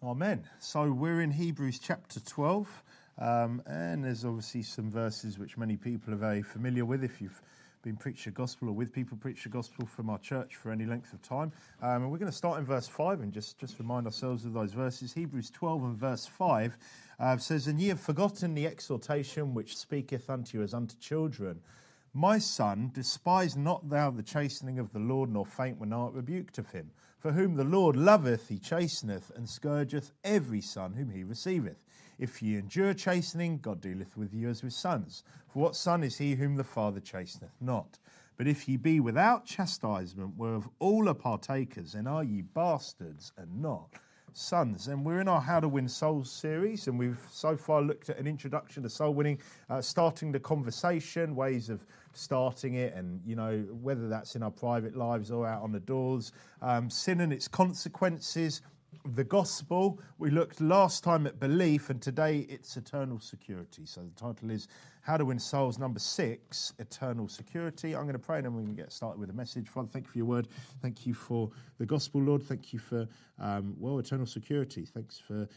Amen. So we're in Hebrews chapter 12, and there's obviously some verses which many people are very familiar with if you've been preached the gospel or with people preach the gospel from our church for any length of time. And we're going to start in verse 5 and just remind ourselves of those verses. Hebrews 12 and verse 5 says, "And ye have forgotten the exhortation which speaketh unto you as unto children. My son, despise not thou the chastening of the Lord, nor faint when thou art rebuked of him. For whom the Lord loveth, he chasteneth, and scourgeth every son whom he receiveth. If ye endure chastening, God dealeth with you as with sons. For what son is he whom the Father chasteneth not? But if ye be without chastisement, whereof all are partakers, then are ye bastards and not sons." And we're in our How to Win Souls series, and we've so far looked at an introduction to soul winning, starting the conversation, ways of starting it, and whether that's in our private lives or out on the doors, sin and its consequences, the gospel. We looked last time at belief, and today it's eternal security. So the title is How to Win Souls, number 6, Eternal Security. I'm going to pray and then we're going to get started with a message. Father, thank you for your word. Thank you for the gospel, Lord. Thank you for, eternal security. Thanks for,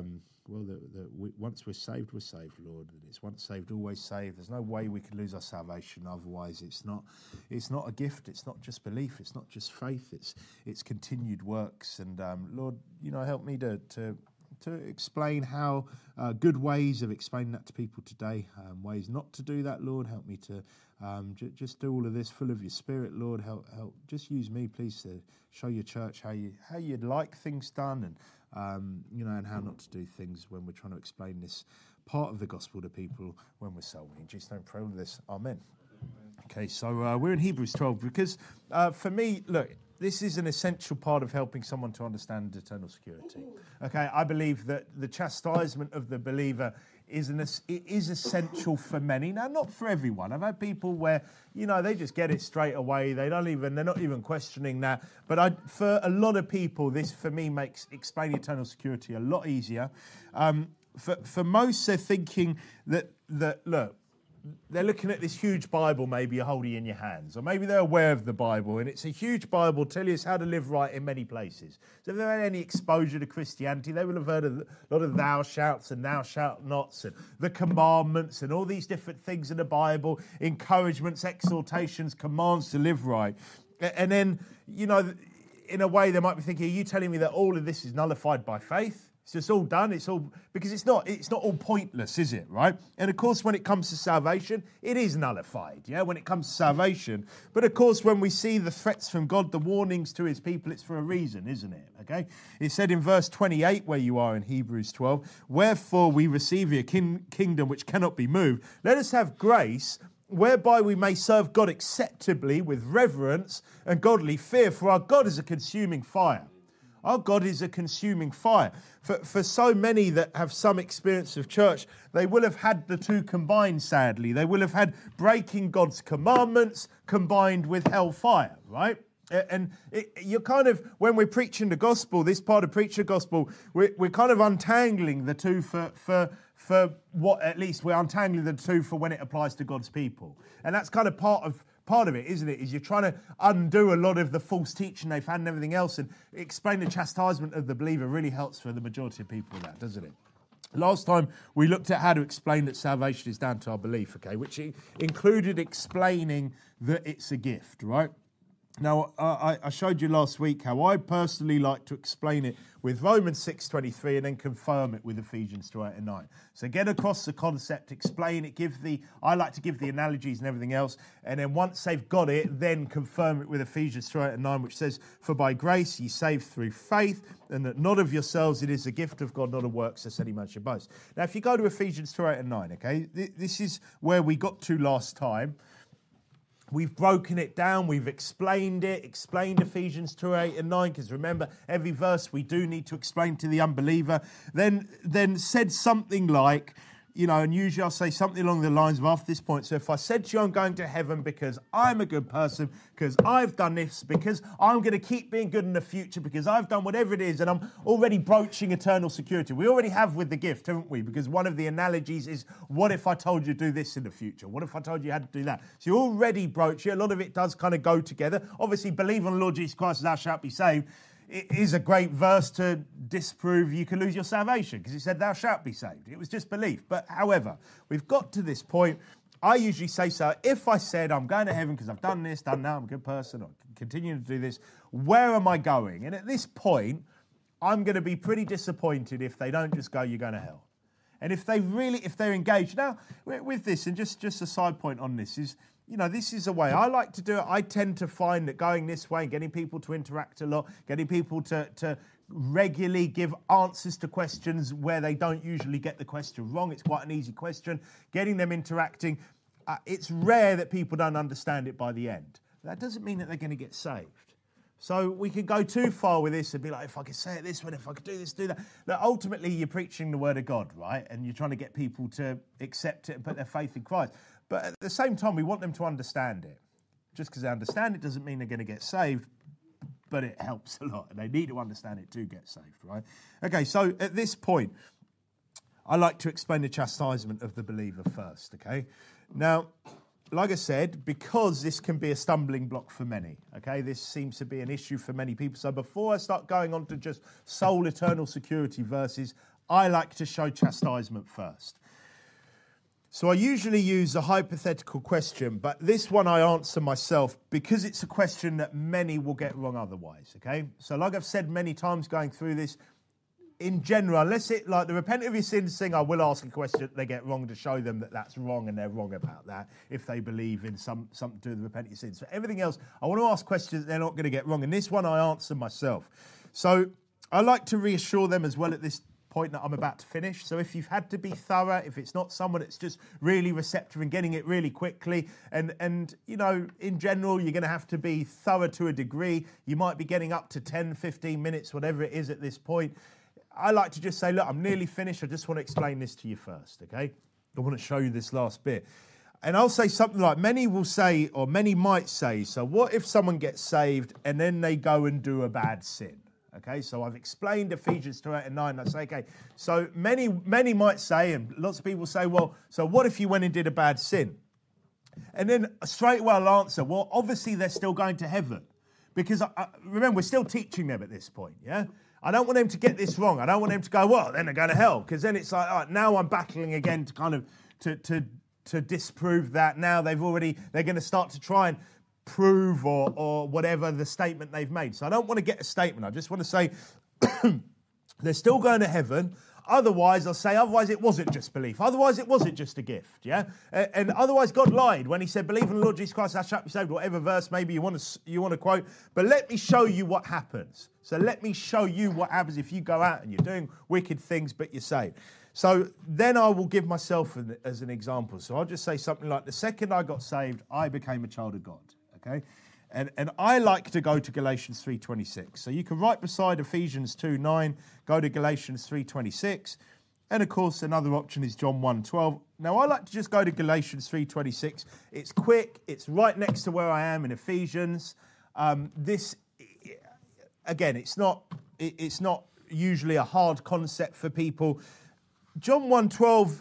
once we're saved, Lord. And it's once saved, always saved. There's no way we can lose our salvation. Otherwise, it's not a gift. It's not just belief. It's not just faith. It's continued works. And Lord, help me to explain how good ways of explaining that to people today, ways not to do that, Lord. Help me to just do all of this full of your Spirit, Lord. Help just use me, please, to show your church how you'd like things done, and and how not to do things when we're trying to explain this part of the gospel to people when we're soul winning. In Jesus' name, pray all of this. Amen. Okay, so we're in Hebrews 12 because for me, look, this is an essential part of helping someone to understand eternal security. Okay, I believe that the chastisement of the believer is essential for many. Now, not for everyone. I've had people where, they just get it straight away. They're not even questioning that. But for a lot of people, this, for me, makes explaining eternal security a lot easier. For most, they're thinking that look, they're looking at this huge Bible maybe you're holding in your hands, or maybe they're aware of the Bible, and it's a huge Bible telling us how to live right in many places. So if they've had any exposure to Christianity, they will have heard a lot of thou shalt and thou shalt nots and the commandments and all these different things in the Bible, encouragements, exhortations, commands to live right. And then, in a way they might be thinking, are you telling me that all of this is nullified by faith? It's just all done. It's all because it's not all pointless, is it? Right? And of course, when it comes to salvation, it is nullified. Yeah, when it comes to salvation. But of course, when we see the threats from God, the warnings to His people, it's for a reason, isn't it? Okay. It said in verse 28, where you are in Hebrews 12, "Wherefore we receive a kingdom which cannot be moved. Let us have grace, whereby we may serve God acceptably with reverence and godly fear. For our God is a consuming fire." Our God is a consuming fire. For so many that have some experience of church, they will have had the two combined, sadly. They will have had breaking God's commandments combined with hellfire, right? And you're kind of, when we're preaching the gospel, this part of preaching the gospel, we're kind of untangling the two for what, at least we're untangling the two for when it applies to God's people. And that's kind of part of it, isn't it? Is you're trying to undo a lot of the false teaching they've had and everything else, and explain the chastisement of the believer really helps for the majority of people, that, doesn't it? Last time we looked at how to explain that salvation is down to our belief, okay, which included explaining that it's a gift, right? Now, I showed you last week how I personally like to explain it with Romans 6:23 and then confirm it with Ephesians 2:8-9. So get across the concept, explain it, I like to give the analogies and everything else, and then once they've got it, then confirm it with Ephesians 2:8-9, which says, "For by grace ye saved through faith, and that not of yourselves, it is a gift of God, not of works, lest any man should boast." Now, if you go to Ephesians 2:8-9, okay, this is where we got to last time. We've broken it down, we've explained Ephesians 2:8-9, because remember, every verse we do need to explain to the unbeliever. Then said something like, and usually I'll say something along the lines of after this point. So if I said to you, I'm going to heaven because I'm a good person, because I've done this, because I'm going to keep being good in the future, because I've done whatever it is, and I'm already broaching eternal security. We already have with the gift, haven't we? Because one of the analogies is, what if I told you to do this in the future? What if I told you had to do that? So you already broach it. A lot of it does kind of go together. Obviously, believe on the Lord Jesus Christ, thou shalt be saved. it is a great verse to disprove you can lose your salvation because it said thou shalt be saved. It was just belief. But however, we've got to this point. I usually say, so if I said I'm going to heaven because I've done this, done that, I'm a good person, or continue to do this, where am I going? And at this point, I'm going to be pretty disappointed if they don't just go, you're going to hell. And if they're engaged. Now, with this, and just a side point on this is, this is a way I like to do it. I tend to find that going this way, getting people to interact a lot, getting people to regularly give answers to questions where they don't usually get the question wrong. It's quite an easy question. Getting them interacting. It's rare that people don't understand it by the end. That doesn't mean that they're going to get saved. So we can go too far with this and be like, if I could say it this way, if I could do this, do that. Now, ultimately, you're preaching the word of God, right? And you're trying to get people to accept it and put their faith in Christ. But at the same time, we want them to understand it. Just because they understand it doesn't mean they're going to get saved, but it helps a lot. And they need to understand it to get saved, right? Okay, so at this point, I like to explain the chastisement of the believer first, okay? Now, like I said, because this can be a stumbling block for many, okay? This seems to be an issue for many people. So before I start going on to just soul eternal security verses, I like to show chastisement first. So I usually use a hypothetical question, but this one I answer myself because it's a question that many will get wrong otherwise, okay? So like I've said many times going through this, in general, unless it, like the repent of your sins thing, I will ask a question that they get wrong to show them that that's wrong and they're wrong about that if they believe in something to do with the repent of your sins. For everything else, I want to ask questions that they're not going to get wrong. And this one I answer myself. So I like to reassure them as well at this point that I'm about to finish. So if you've had to be thorough, if it's not someone that's just really receptive and getting it really quickly, and in general, you're going to have to be thorough to a degree. You might be getting up to 10, 15 minutes, whatever it is at this point. I like to just say, look, I'm nearly finished. I just want to explain this to you first, okay? I want to show you this last bit. And I'll say something like, many will say, or many might say, so what if someone gets saved and then they go and do a bad sin? Okay, so I've explained Ephesians 2, 8 and 9. I say, okay, so many might say, and lots of people say, well, so what if you went and did a bad sin? And then straight away I'll answer, well, obviously they're still going to heaven. Because, remember, we're still teaching them at this point, yeah? I don't want them to get this wrong. I don't want them to go, well, then they're going to hell. Because then it's like, all right, now I'm battling again to kind of, to disprove that. Now they're going to start to try and prove or whatever the statement they've made. So I don't want to get a statement. I just want to say they're still going to heaven. Otherwise it wasn't just belief. Otherwise it wasn't just a gift, yeah? And otherwise God lied when he said, believe in the Lord Jesus Christ, thou shalt be saved, whatever verse maybe you want to quote. But let me show you what happens. So let me show you what happens if you go out and you're doing wicked things, but you're saved. So then I will give myself as an example. So I'll just say something like, the second I got saved, I became a child of God. Okay, and I like to go to Galatians 3:26. So you can right beside Ephesians 2:9, go to Galatians 3:26, and of course another option is John 1:12. Now I like to just go to Galatians 3:26. It's quick. It's right next to where I am in Ephesians. This again, it's not usually a hard concept for people. John 1:12.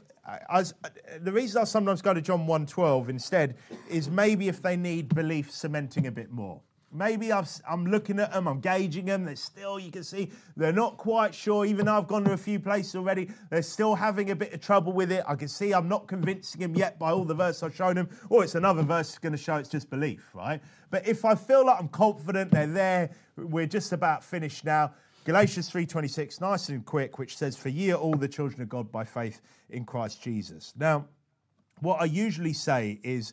The reason I sometimes go to John 1:12 instead is maybe if they need belief cementing a bit more. Maybe I'm looking at them, I'm gauging them, they're still, you can see, they're not quite sure, even though I've gone to a few places already, they're still having a bit of trouble with it. I can see I'm not convincing them yet by all the verses I've shown them, or it's another verse that's going to show it's just belief, right? But if I feel like I'm confident they're there, we're just about finished now, Galatians 3:26, nice and quick, which says, for ye are all the children of God by faith in Christ Jesus. Now, what I usually say is,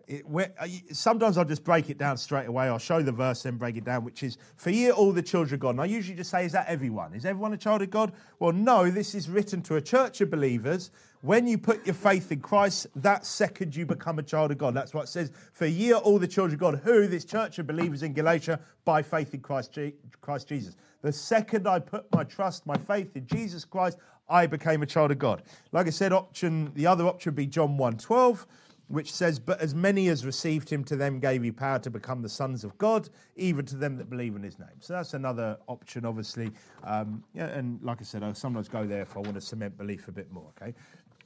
sometimes I'll just break it down straight away. I'll show the verse, then break it down, which is, for ye are all the children of God. And I usually just say, is that everyone? Is everyone a child of God? Well, no, this is written to a church of believers. When you put your faith in Christ, that second you become a child of God. That's what it says. For ye are all the children of God. Who? This church of believers in Galatia, by faith in Christ Jesus. The second I put my trust, my faith in Jesus Christ, I became a child of God. Like I said, the other option would be John 1:12, which says, but as many as received him, to them gave he power to become the sons of God, even to them that believe in his name. So that's another option, obviously. And like I said, I sometimes go there if I want to cement belief a bit more, okay?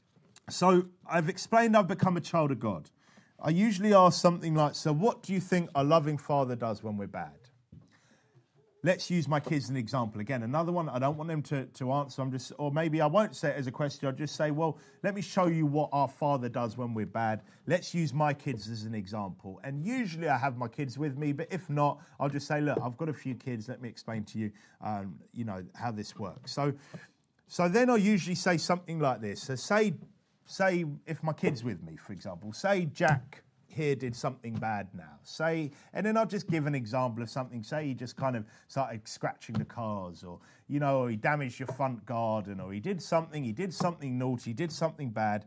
So I've explained I've become a child of God. I usually ask something like, so what do you think a loving father does when we're bad? let's use my kids as an example. Again, another one, I don't want them to answer. Or maybe I won't say it as a question. I'll just say, well, let me show you what our Father does when we're bad. Let's use my kids as an example. And usually I have my kids with me, but if not, I'll just say, look, I've got a few kids. Let me explain to you, how this works. So then I'll usually say something like this. So say if my kid's with me, for example, say Jack here did something bad now. And then I'll just give an example of something. Say he just kind of started scratching the cars, or he damaged your front garden, or he did something naughty, he did something bad.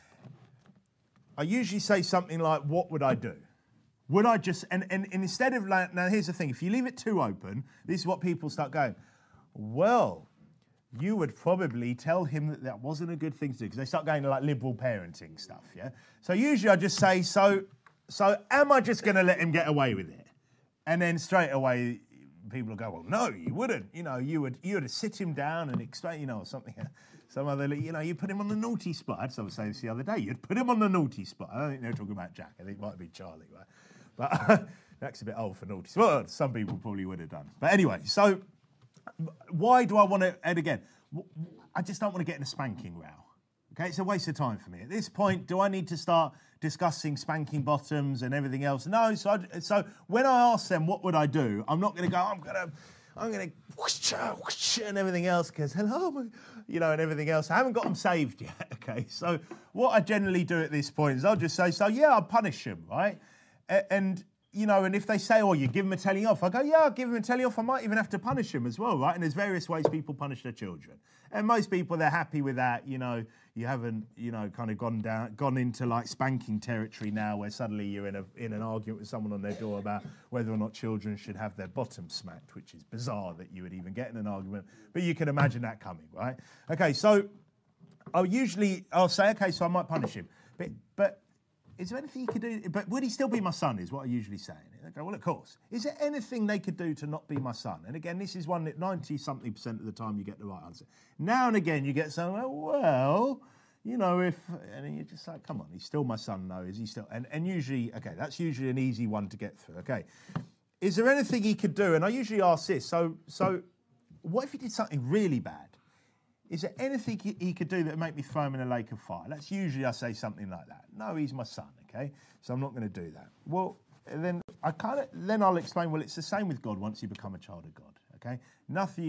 I usually say something like, what would I do? Would I just, and instead of, now here's the thing, if you leave it too open, this is what people start going, well, you would probably tell him that wasn't a good thing to do, because they start going to like liberal parenting stuff, yeah? So usually I just say, so am I just going to let him get away with it? And then straight away people will go, well, no, you wouldn't. You would sit him down and explain, or something, some other, you put him on the naughty spot. I had someone say this the other day, you'd put him on the naughty spot. I don't think they were talking about Jack. I think it might be Charlie, right? But Jack's a bit old for naughty. Well, some people probably would have done. But anyway, so why do I want to, and again, I just don't want to get in a spanking row. Okay, it's a waste of time for me. At this point, do I need to start discussing spanking bottoms and everything else? No, so when I ask them what would I do, I'm not going to go, I'm going to whoosh, whoosh, and everything else, because hello, and everything else. I haven't got them saved yet, okay? So what I generally do at this point is I'll just say, I'll punish them, right? And if they say, you give them a telling off, I go, yeah, I'll give them a telling off. I might even have to punish them as well, right? And there's various ways people punish their children. And most people, they're happy with that. You haven't, kind of gone into like spanking territory now, where suddenly you're in an argument with someone on their door about whether or not children should have their bottom smacked, which is bizarre that you would even get in an argument. But you can imagine that coming, right? Okay, so I'll say, okay, so I might punish him. But is there anything he could do? But would he still be my son, is what I usually say. They go, well, of course. Is there anything they could do to not be my son? And again, this is one that 90-something% of the time you get the right answer. Now and again, you get someone, if... And you're just like, come on, he's still my son, though. Is he still... And usually, okay, that's usually an easy one to get through. Okay. Is there anything he could do? And I usually ask this. So what if he did something really bad? Is there anything he could do that would make me throw him in a lake of fire? That's usually I say something like that. No, he's my son, okay? So I'm not going to do that. Well, then I'll explain, well, it's the same with God once you become a child of God, okay? Nothing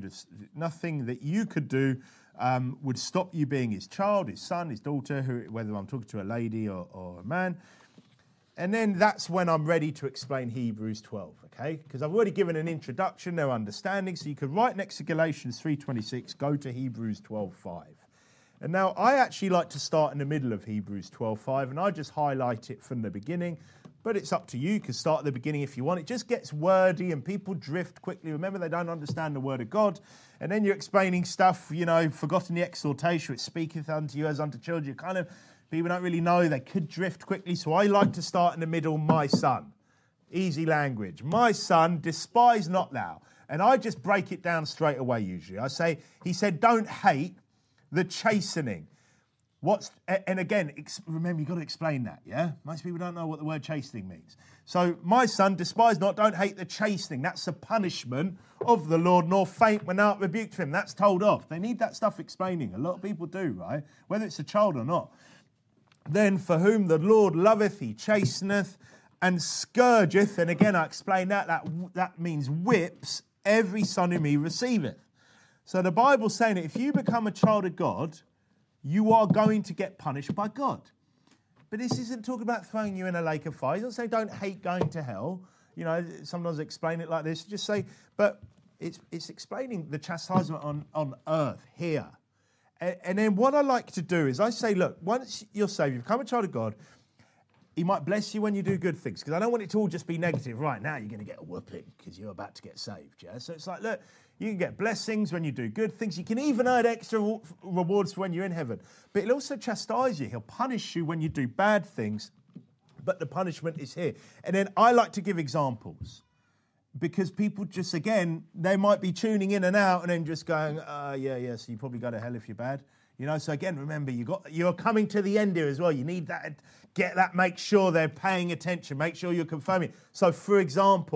that you could do would stop you being his child, his son, his daughter, whether I'm talking to a lady or a man. And then that's when I'm ready to explain Hebrews 12, okay? Because I've already given an introduction, no understanding. So you could write next to Galatians 3:26, go to Hebrews 12:5. And now I actually like to start in the middle of Hebrews 12:5, and I just highlight it from the beginning. But it's up to you. You can start at the beginning if you want. It just gets wordy and people drift quickly. Remember, they don't understand the word of God. And then you're explaining stuff, forgotten the exhortation, which speaketh unto you as unto children. People don't really know. They could drift quickly. So I like to start in the middle, my son. Easy language. My son, despise not thou. And I just break it down straight away usually. He said, don't hate the chastening. And again, remember, you've got to explain that, yeah? Most people don't know what the word chastening means. So, my son, despise not, don't hate the chastening. That's the punishment of the Lord, nor faint when thou art rebuked him. That's told off. They need that stuff explaining. A lot of people do, right? Whether it's a child or not. Then for whom the Lord loveth, he chasteneth and scourgeth. And again, I explain that means whips every son whom he receiveth. So the Bible's saying that if you become a child of God, you are going to get punished by God. But this isn't talking about throwing you in a lake of fire. It doesn't say don't hate going to hell. Sometimes I explain it like this. Just say, but it's explaining the chastisement on earth here. And then what I like to do is I say, look, once you're saved, you become a child of God, he might bless you when you do good things, because I don't want it to all just be negative. Right now, you're going to get a whooping because you're about to get saved. Yeah, so it's like, look, you can get blessings when you do good things. You can even earn extra rewards for when you're in heaven. But he'll also chastise you. He'll punish you when you do bad things, but the punishment is here. And then I like to give examples, because people just, again, they might be tuning in and out and then just going, so you probably go to hell if you're bad. So again, remember, you're coming to the end here as well. You need that, make sure they're paying attention, make sure you're confirming. So, for example,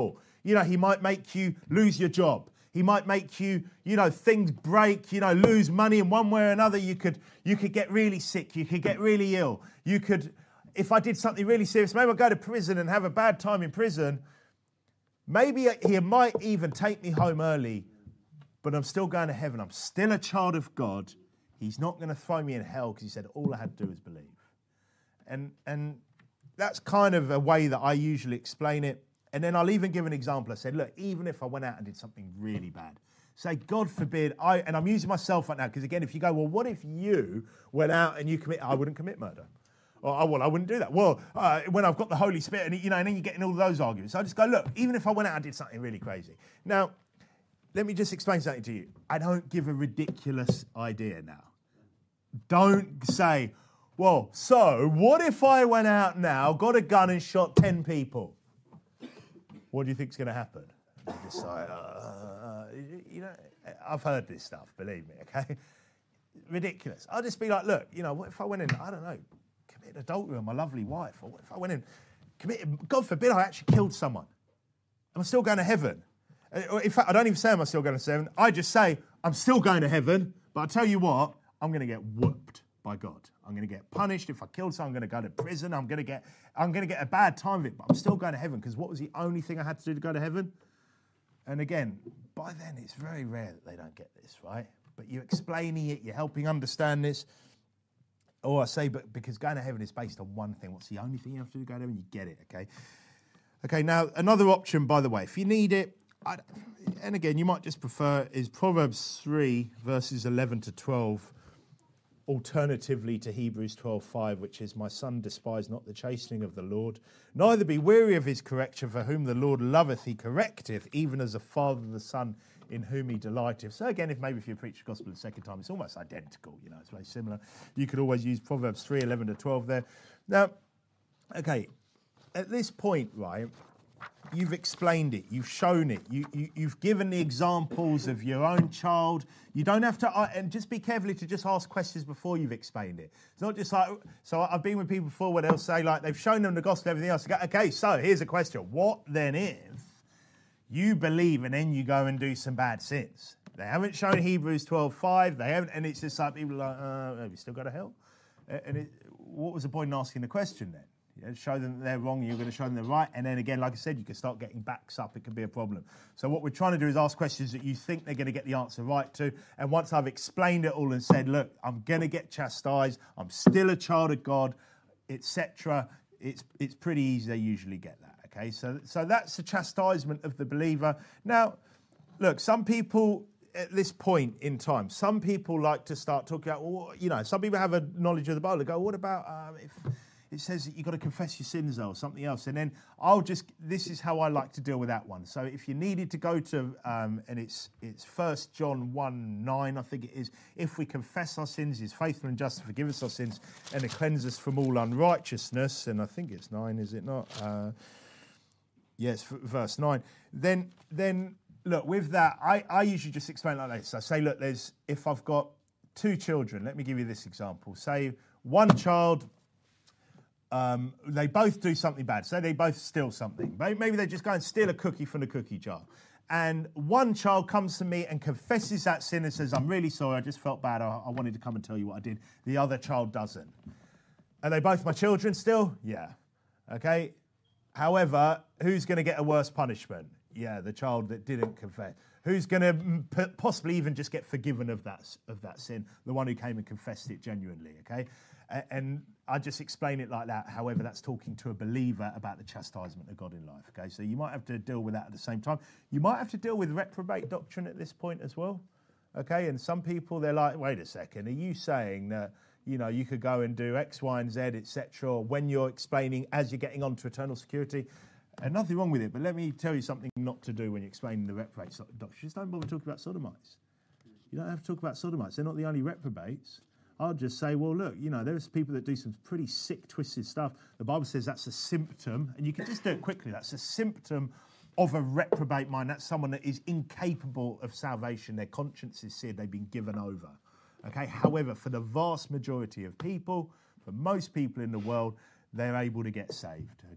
He might make you lose your job. He might make you, things break, lose money in one way or another. You could get really sick. You could get really ill. You could, if I did something really serious, maybe I'd go to prison and have a bad time in prison. Maybe he might even take me home early, but I'm still going to heaven. I'm still a child of God. He's not going to throw me in hell because he said all I had to do was believe. And that's kind of a way that I usually explain it. And then I'll even give an example. I said, look, even if I went out and did something really bad, say, God forbid, and I'm using myself right now, because again, if you go, well, what if you went out and I wouldn't commit murder. Or, oh, well, I wouldn't do that. Well, when I've got the Holy Spirit, and then you get in all those arguments. So I just go, look, even if I went out and did something really crazy. Now, let me just explain something to you. I don't give a ridiculous idea now. Don't say, well, so what if I went out now, got a gun and shot 10 people? What do you think's going to happen? And just like, I've heard this stuff, believe me, okay? Ridiculous. I'll just be like, look, what if I went in, I don't know, committed adultery on my lovely wife? Or what if I went in, committed, God forbid I actually killed someone? Am I still going to heaven? In fact, I don't even say am I still going to heaven. I just say I'm still going to heaven, but I tell you what, I'm going to get whooped by God. I'm going to get punished. If I killed someone, I'm going to go to prison. I'm going to get a bad time of it, but I'm still going to heaven because what was the only thing I had to do to go to heaven? And again, by then it's very rare that they don't get this, right? But you're explaining it, you're helping understand this. Or I say, but because going to heaven is based on one thing. What's the only thing you have to do to go to heaven? You get it, okay? Okay, now another option, by the way, if you need it, and again, you might just prefer, is Proverbs 3, verses 11 to 12. Alternatively to Hebrews 12:5, which is, my son, despise not the chastening of the Lord, neither be weary of his correction, for whom the Lord loveth, he correcteth, even as a father the son in whom he delighteth. So again, if you preach the gospel the second time, it's almost identical, it's very similar. You could always use Proverbs 3, 11 to 12 there. Now, okay, at this point, right, you've explained it, you've shown it, you've given the examples of your own child. You don't have to, and just be careful to just ask questions before you've explained it. It's not just like, so I've been with people before where they'll say, like, they've shown them the gospel, everything else. Go, okay, so here's a question. What then if you believe and then you go and do some bad sins? They haven't shown Hebrews 12:5, they haven't, and it's just like people are like, have you still got to hell? And what was the point in asking the question then? Show them that they're wrong, you're going to show them they're right. And then again, like I said, you can start getting backs up. It can be a problem. So what we're trying to do is ask questions that you think they're going to get the answer right to. And once I've explained it all and said, look, I'm going to get chastised, I'm still a child of God, etc., it's pretty easy. They usually get that, okay? So that's the chastisement of the believer. Now, look, some people at this point in time, some people like to start talking about, well, some people have a knowledge of the Bible. They go, what about if it says that you've got to confess your sins or something else? And then this is how I like to deal with that one. So if you needed to go to, and it's 1 John 1:9, I think it is, if we confess our sins, he's faithful and just to forgive us our sins and to cleanse us from all unrighteousness. And I think it's 9, is it not? Yes, verse 9. Then look, with that, I usually just explain like this. I say, look, if I've got 2 children, let me give you this example. Say one child, they both do something bad. Say they both steal something. Maybe they just go and steal a cookie from the cookie jar. And one child comes to me and confesses that sin and says, I'm really sorry, I just felt bad. I wanted to come and tell you what I did. The other child doesn't. Are they both my children still? Yeah. Okay. However, who's going to get a worse punishment? Yeah, the child that didn't confess. Who's going to possibly even just get forgiven of that sin? The one who came and confessed it genuinely, okay? And I just explain it like that. However, that's talking to a believer about the chastisement of God in life, okay? So you might have to deal with that at the same time. You might have to deal with reprobate doctrine at this point as well, okay? And some people, they're like, wait a second, are you saying that, you could go and do X, Y, and Z, etc., when you're explaining as you're getting on to eternal security? And nothing wrong with it, but let me tell you something not to do when you're explaining the reprobate doctrine. Just don't bother talking about sodomites. You don't have to talk about sodomites. They're not the only reprobates. I'll just say, well, look, there's people that do some pretty sick, twisted stuff. The Bible says that's a symptom, and you can just do it quickly. That's a symptom of a reprobate mind. That's someone that is incapable of salvation. Their conscience is seared. They've been given over. Okay. However, for the vast majority of people, for most people in the world, they're able to get saved. Okay.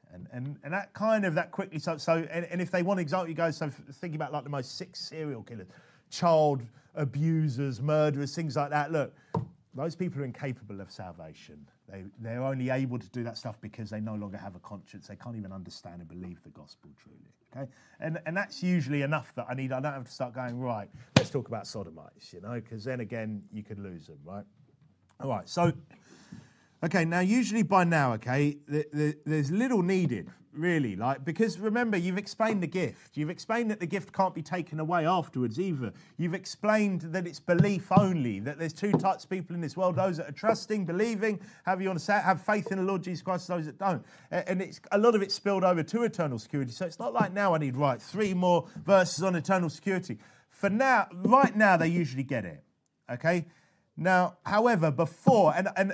And that kind of, that quickly, and if they want example, you go, so thinking about like the most sick serial killers, child abusers, murderers, things like that. Look, those people are incapable of salvation. They're only able to do that stuff because they no longer have a conscience. They can't even understand and believe the gospel truly. Okay, and that's usually enough that I don't have to start going, right, let's talk about sodomites, because then again you could lose them, right? All right, so okay, now usually by now, okay, there's little needed, really, because remember, you've explained the gift. You've explained that the gift can't be taken away afterwards either. You've explained that it's belief only, that there's two types of people in this world, those that are trusting, believing, however you want to say it, have faith in the Lord Jesus Christ, those that don't. And it's a lot of it's spilled over to eternal security. So it's not like now I need, 3 more verses on eternal security. For now, right now, they usually get it, okay? Now, however, before,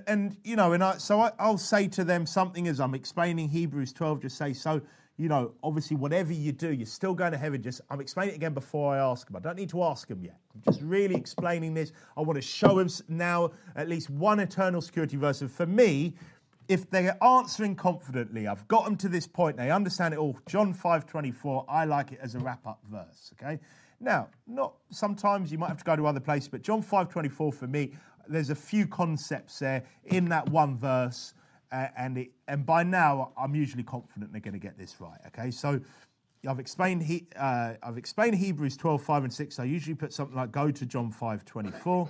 I'll say to them something as I'm explaining Hebrews 12, just say, so, obviously whatever you do, you're still going to heaven. I'm explaining it again before I ask them. I don't need to ask them yet. I'm just really explaining this. I want to show them now at least one eternal security verse. And for me, if they're answering confidently, I've got them to this point, they understand it all. John 5:24, I like it as a wrap-up verse, okay? Now, sometimes you might have to go to other places, but John 5:24 for me, there's a few concepts there in that one verse, and by now I'm usually confident they're going to get this right. Okay, so I've explained Hebrews 12:5 and 6. I usually put something like go to John 5:24,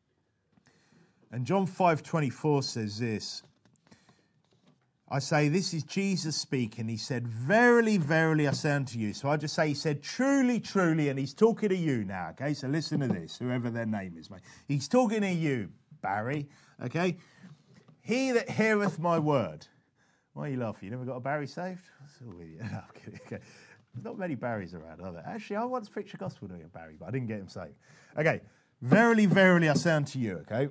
and John 5:24 says this. I say, this is Jesus speaking. He said, verily, verily, I say unto you. So I just say, he said, truly, truly, and he's talking to you now, okay? So listen to this, whoever their name is, mate. He's talking to you, Barry, okay? He that heareth my word. Why are you laughing? You never got a Barry saved? That's all with you. No, I'm kidding. Okay. There's not many Barrys around, are there? Actually, I once preached the gospel to a Barry, but I didn't get him saved. Okay, verily, verily, I say unto you, okay?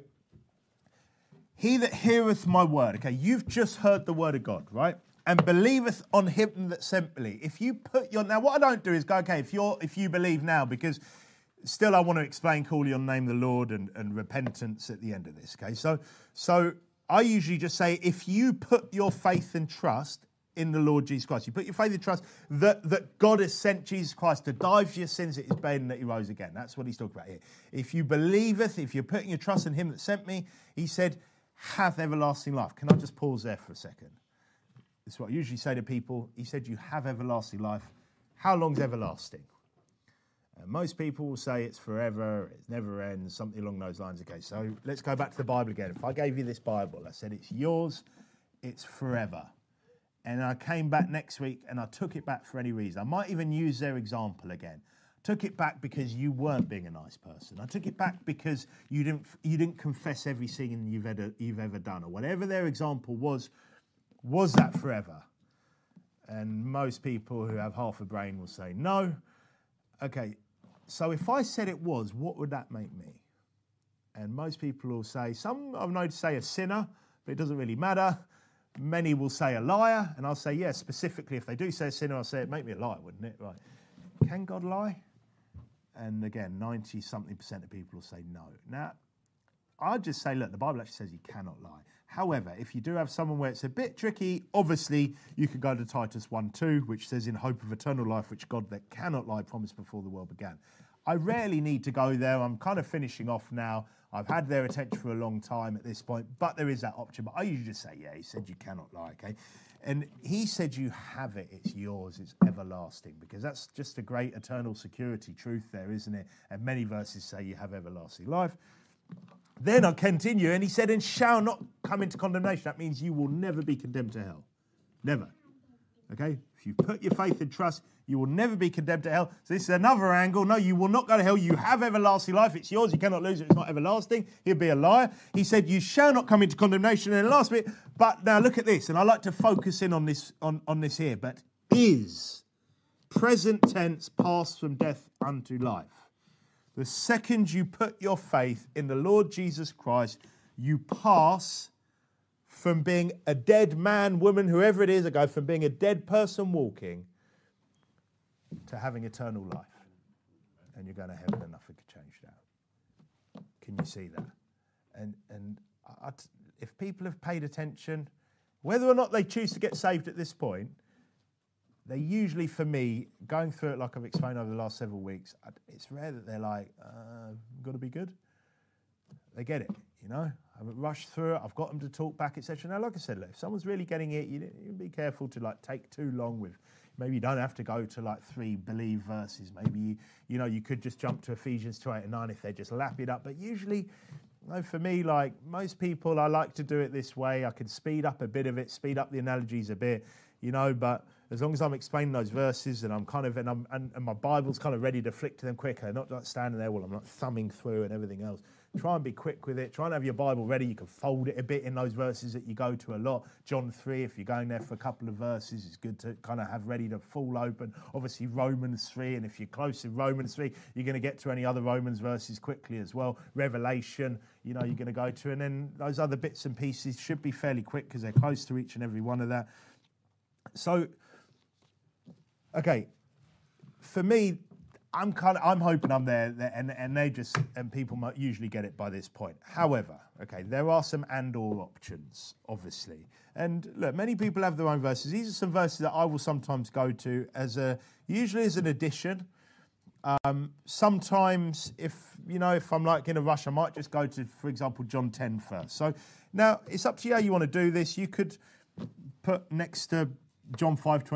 He that heareth my word, okay, you've just heard the word of God, right? And believeth on him that sent me. If you put now what I don't do is go, okay, if you believe now, because still I want to explain call on the name of the Lord and repentance at the end of this, okay? So I usually just say, if you put your faith and trust in the Lord Jesus Christ, you put your faith and trust that God has sent Jesus Christ to die for your sins at his bed and that he rose again. That's what he's talking about here. If you believeth, if you're putting your trust in him that sent me, he said, have everlasting life. Can I just pause there for a second? This is what I usually say to people. He said, you have everlasting life. How long's everlasting? And most people will say it's forever, it never ends, something along those lines. Okay, so let's go back to the Bible again. If I gave you this Bible, I said it's yours, it's forever. And I came back next week and I took it back for any reason. I might even use their example again. Took it back because you weren't being a nice person. I took it back because you didn't confess every sin you've ever done, or whatever their example was that forever? And most people who have half a brain will say no. Okay, so if I said it was, what would that make me? And most people will say, some I've known to say a sinner, but it doesn't really matter. Many will say a liar, and I'll say, yes, specifically if they do say a sinner, I'll say it make me a liar, wouldn't it? Right. Can God lie? And again, 90-something% of people will say no. Now, I'd just say, look, the Bible actually says you cannot lie. However, if you do have someone where it's a bit tricky, obviously you could go to Titus 1:2, which says, in hope of eternal life, which God that cannot lie promised before the world began. I rarely need to go there. I'm kind of finishing off now. I've had their attention for a long time at this point, but there is that option. But I usually just say, yeah, he said you cannot lie, okay? And he said you have it, it's yours, it's everlasting, because that's just a great eternal security truth there, isn't it? And many verses say you have everlasting life. Then I continue, and he said, and shall not come into condemnation. That means you will never be condemned to hell. Never. Okay? If you put your faith and trust, you will never be condemned to hell. So this is another angle. No, you will not go to hell. You have everlasting life. It's yours. You cannot lose it. It's not everlasting. He'll be a liar. He said, you shall not come into condemnation. And the last bit, but now look at this. And I like to focus in on this on this here. But is present tense passed from death unto life. The second you put your faith in the Lord Jesus Christ, you pass from being a dead man, woman, whoever it is, I go from being a dead person walking to having eternal life. And you're going to heaven and nothing can change that. Can you see that? And if people have paid attention, whether or not they choose to get saved at this point, they usually, for me, going through it like I've explained over the last several weeks, it's rare that they're like, got to be good. They get it, you know. I haven't rushed through it. I've got them to talk back, etc. Now, like I said, if someone's really getting it, you be careful to like take too long with. Maybe you don't have to go to like 3 believe verses. Maybe you could just jump to Ephesians 2:8 and 9 if they just lap it up. But usually, for me, like most people, I like to do it this way. I can speed up a bit of it, speed up the analogies a bit, but as long as I'm explaining those verses and I'm and my Bible's kind of ready to flick to them quicker, not like standing there while I'm not thumbing through and everything else. Try and be quick with it. Try and have your Bible ready. You can fold it a bit in those verses that you go to a lot. John 3, if you're going there for a couple of verses, it's good to kind of have ready to fall open. Obviously, Romans 3, and if you're close to Romans 3, you're going to get to any other Romans verses quickly as well. Revelation, you're going to go to, and then those other bits and pieces should be fairly quick because they're close to each and every one of that. So, okay, for me, I'm hoping I'm there, and people might usually get it by this point. However, okay, there are some and/or options, obviously, and look, many people have their own verses. These are some verses that I will sometimes go to usually as an addition. Sometimes, if I'm like in a rush, I might just go to, for example, John 10 first. So now it's up to you how you want to do this. You could put next to John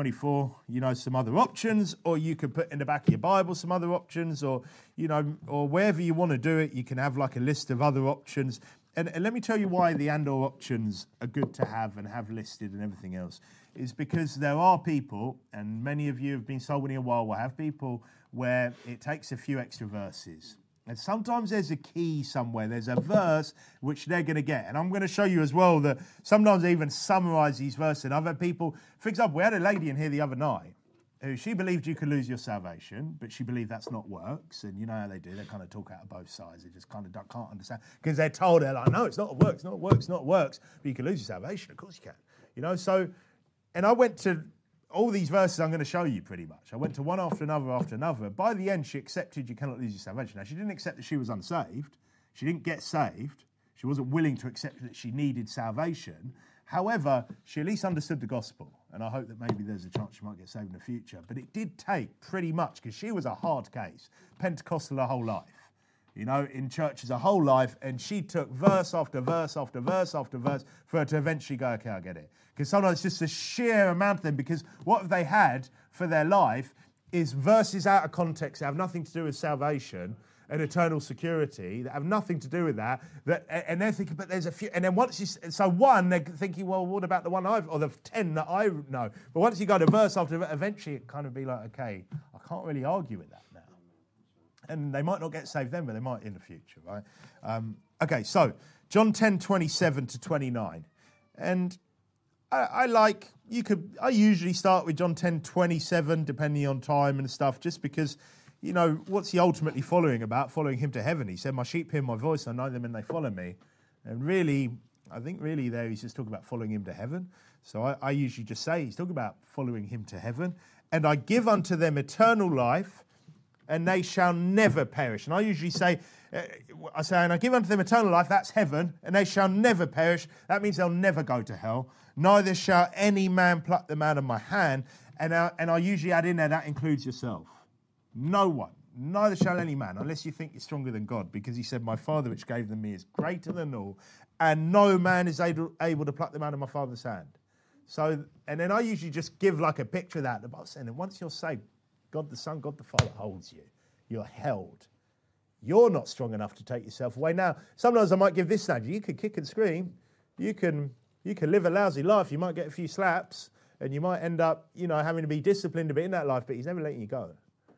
5:24, some other options, or you could put in the back of your Bible some other options, or wherever you want to do it, you can have like a list of other options. And let me tell you why the and/or options are good to have and have listed and everything else, is because there are people, and many of you have been soul winning a while, will have people where it takes a few extra verses. And sometimes there's a key somewhere. There's a verse which they're going to get. And I'm going to show you as well that sometimes I even summarize these verses. And I've had people, for example, we had a lady in here the other night who she believed you could lose your salvation, but she believed that's not works. And you know how they do. They kind of talk out of both sides. They just kind of can't understand. Because they're told, they're like, no, it's not works, not works, not works. But you can lose your salvation. Of course you can. So, and I went to all these verses I'm going to show you pretty much. I went to one after another. By the end, she accepted you cannot lose your salvation. Now, she didn't accept that she was unsaved. She didn't get saved. She wasn't willing to accept that she needed salvation. However, she at least understood the gospel. And I hope that maybe there's a chance she might get saved in the future. But it did take pretty much, because she was a hard case, Pentecostal her whole life. In churches her whole life, and she took verse after verse after verse after verse for her to eventually go, okay, I get it. Because sometimes it's just a sheer amount of them, because what they had for their life is verses out of context that have nothing to do with salvation and eternal security, that have nothing to do with that, and they're thinking, but there's a few, and then once they're thinking, well, what about the one or the 10 that I know? But once you go to verse after, eventually it kind of be like, okay, I can't really argue with that now. And they might not get saved then, but they might in the future, right? Okay, so John 10:27 to 29. And I usually start with John 10:27, depending on time and stuff, just because, what's he ultimately following about? Following him to heaven. He said, my sheep hear my voice, I know them and they follow me. And really, I think really there he's just talking about following him to heaven. So I usually just say he's talking about following him to heaven. And I give unto them eternal life, and they shall never perish. And I usually say, and I give unto them eternal life, that's heaven, and they shall never perish. That means they'll never go to hell. Neither shall any man pluck them out of my hand. And I usually add in there, that includes yourself. No one, neither shall any man, unless you think you're stronger than God, because he said, my Father which gave them me is greater than all, and no man is able to pluck them out of my Father's hand. So, and then I usually just give like a picture of that. The Bible's saying that once you're saved, God the Son, God the Father holds you. You're held. You're not strong enough to take yourself away. Now, sometimes I might give this analogy. You could kick and scream. You can live a lousy life. You might get a few slaps, and you might end up, having to be disciplined a bit in that life, but he's never letting you go.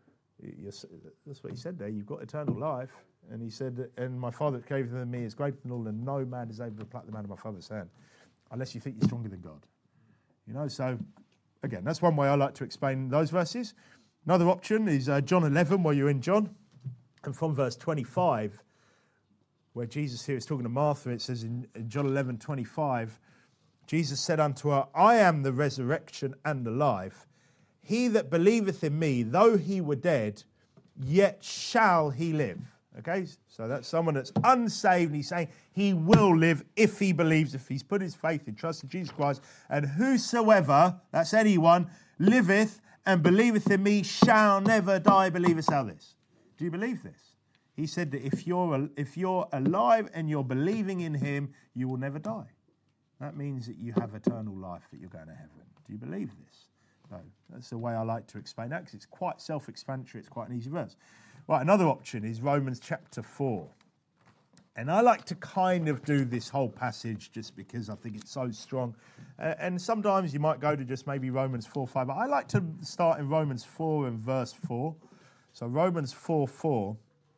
That's what he said there. You've got eternal life. And he said, and my Father that gave them to me is greater than all, and no man is able to pluck them out of my Father's hand, unless you think you're stronger than God. So, again, that's one way I like to explain those verses. Another option is John 11, where you're in John. And from verse 25, where Jesus here is talking to Martha, it says in John 11:25, Jesus said unto her, I am the resurrection and the life. He that believeth in me, though he were dead, yet shall he live. Okay, so that's someone that's unsaved. He's saying he will live if he believes, if he's put his faith and trust in Jesus Christ. And whosoever, that's anyone, liveth and believeth in me shall never die. Believest thou this? Do you believe this? He said that if you're alive and you're believing in him, you will never die. That means that you have eternal life, that you're going to heaven. Do you believe this? No, that's the way I like to explain that, because it's quite self-explanatory. It's quite an easy verse. Right, another option is Romans chapter 4. And I like to kind of do this whole passage just because I think it's so strong. And sometimes you might go to just maybe Romans 4:5. But I like to start in Romans 4 and verse 4. So Romans 4:4,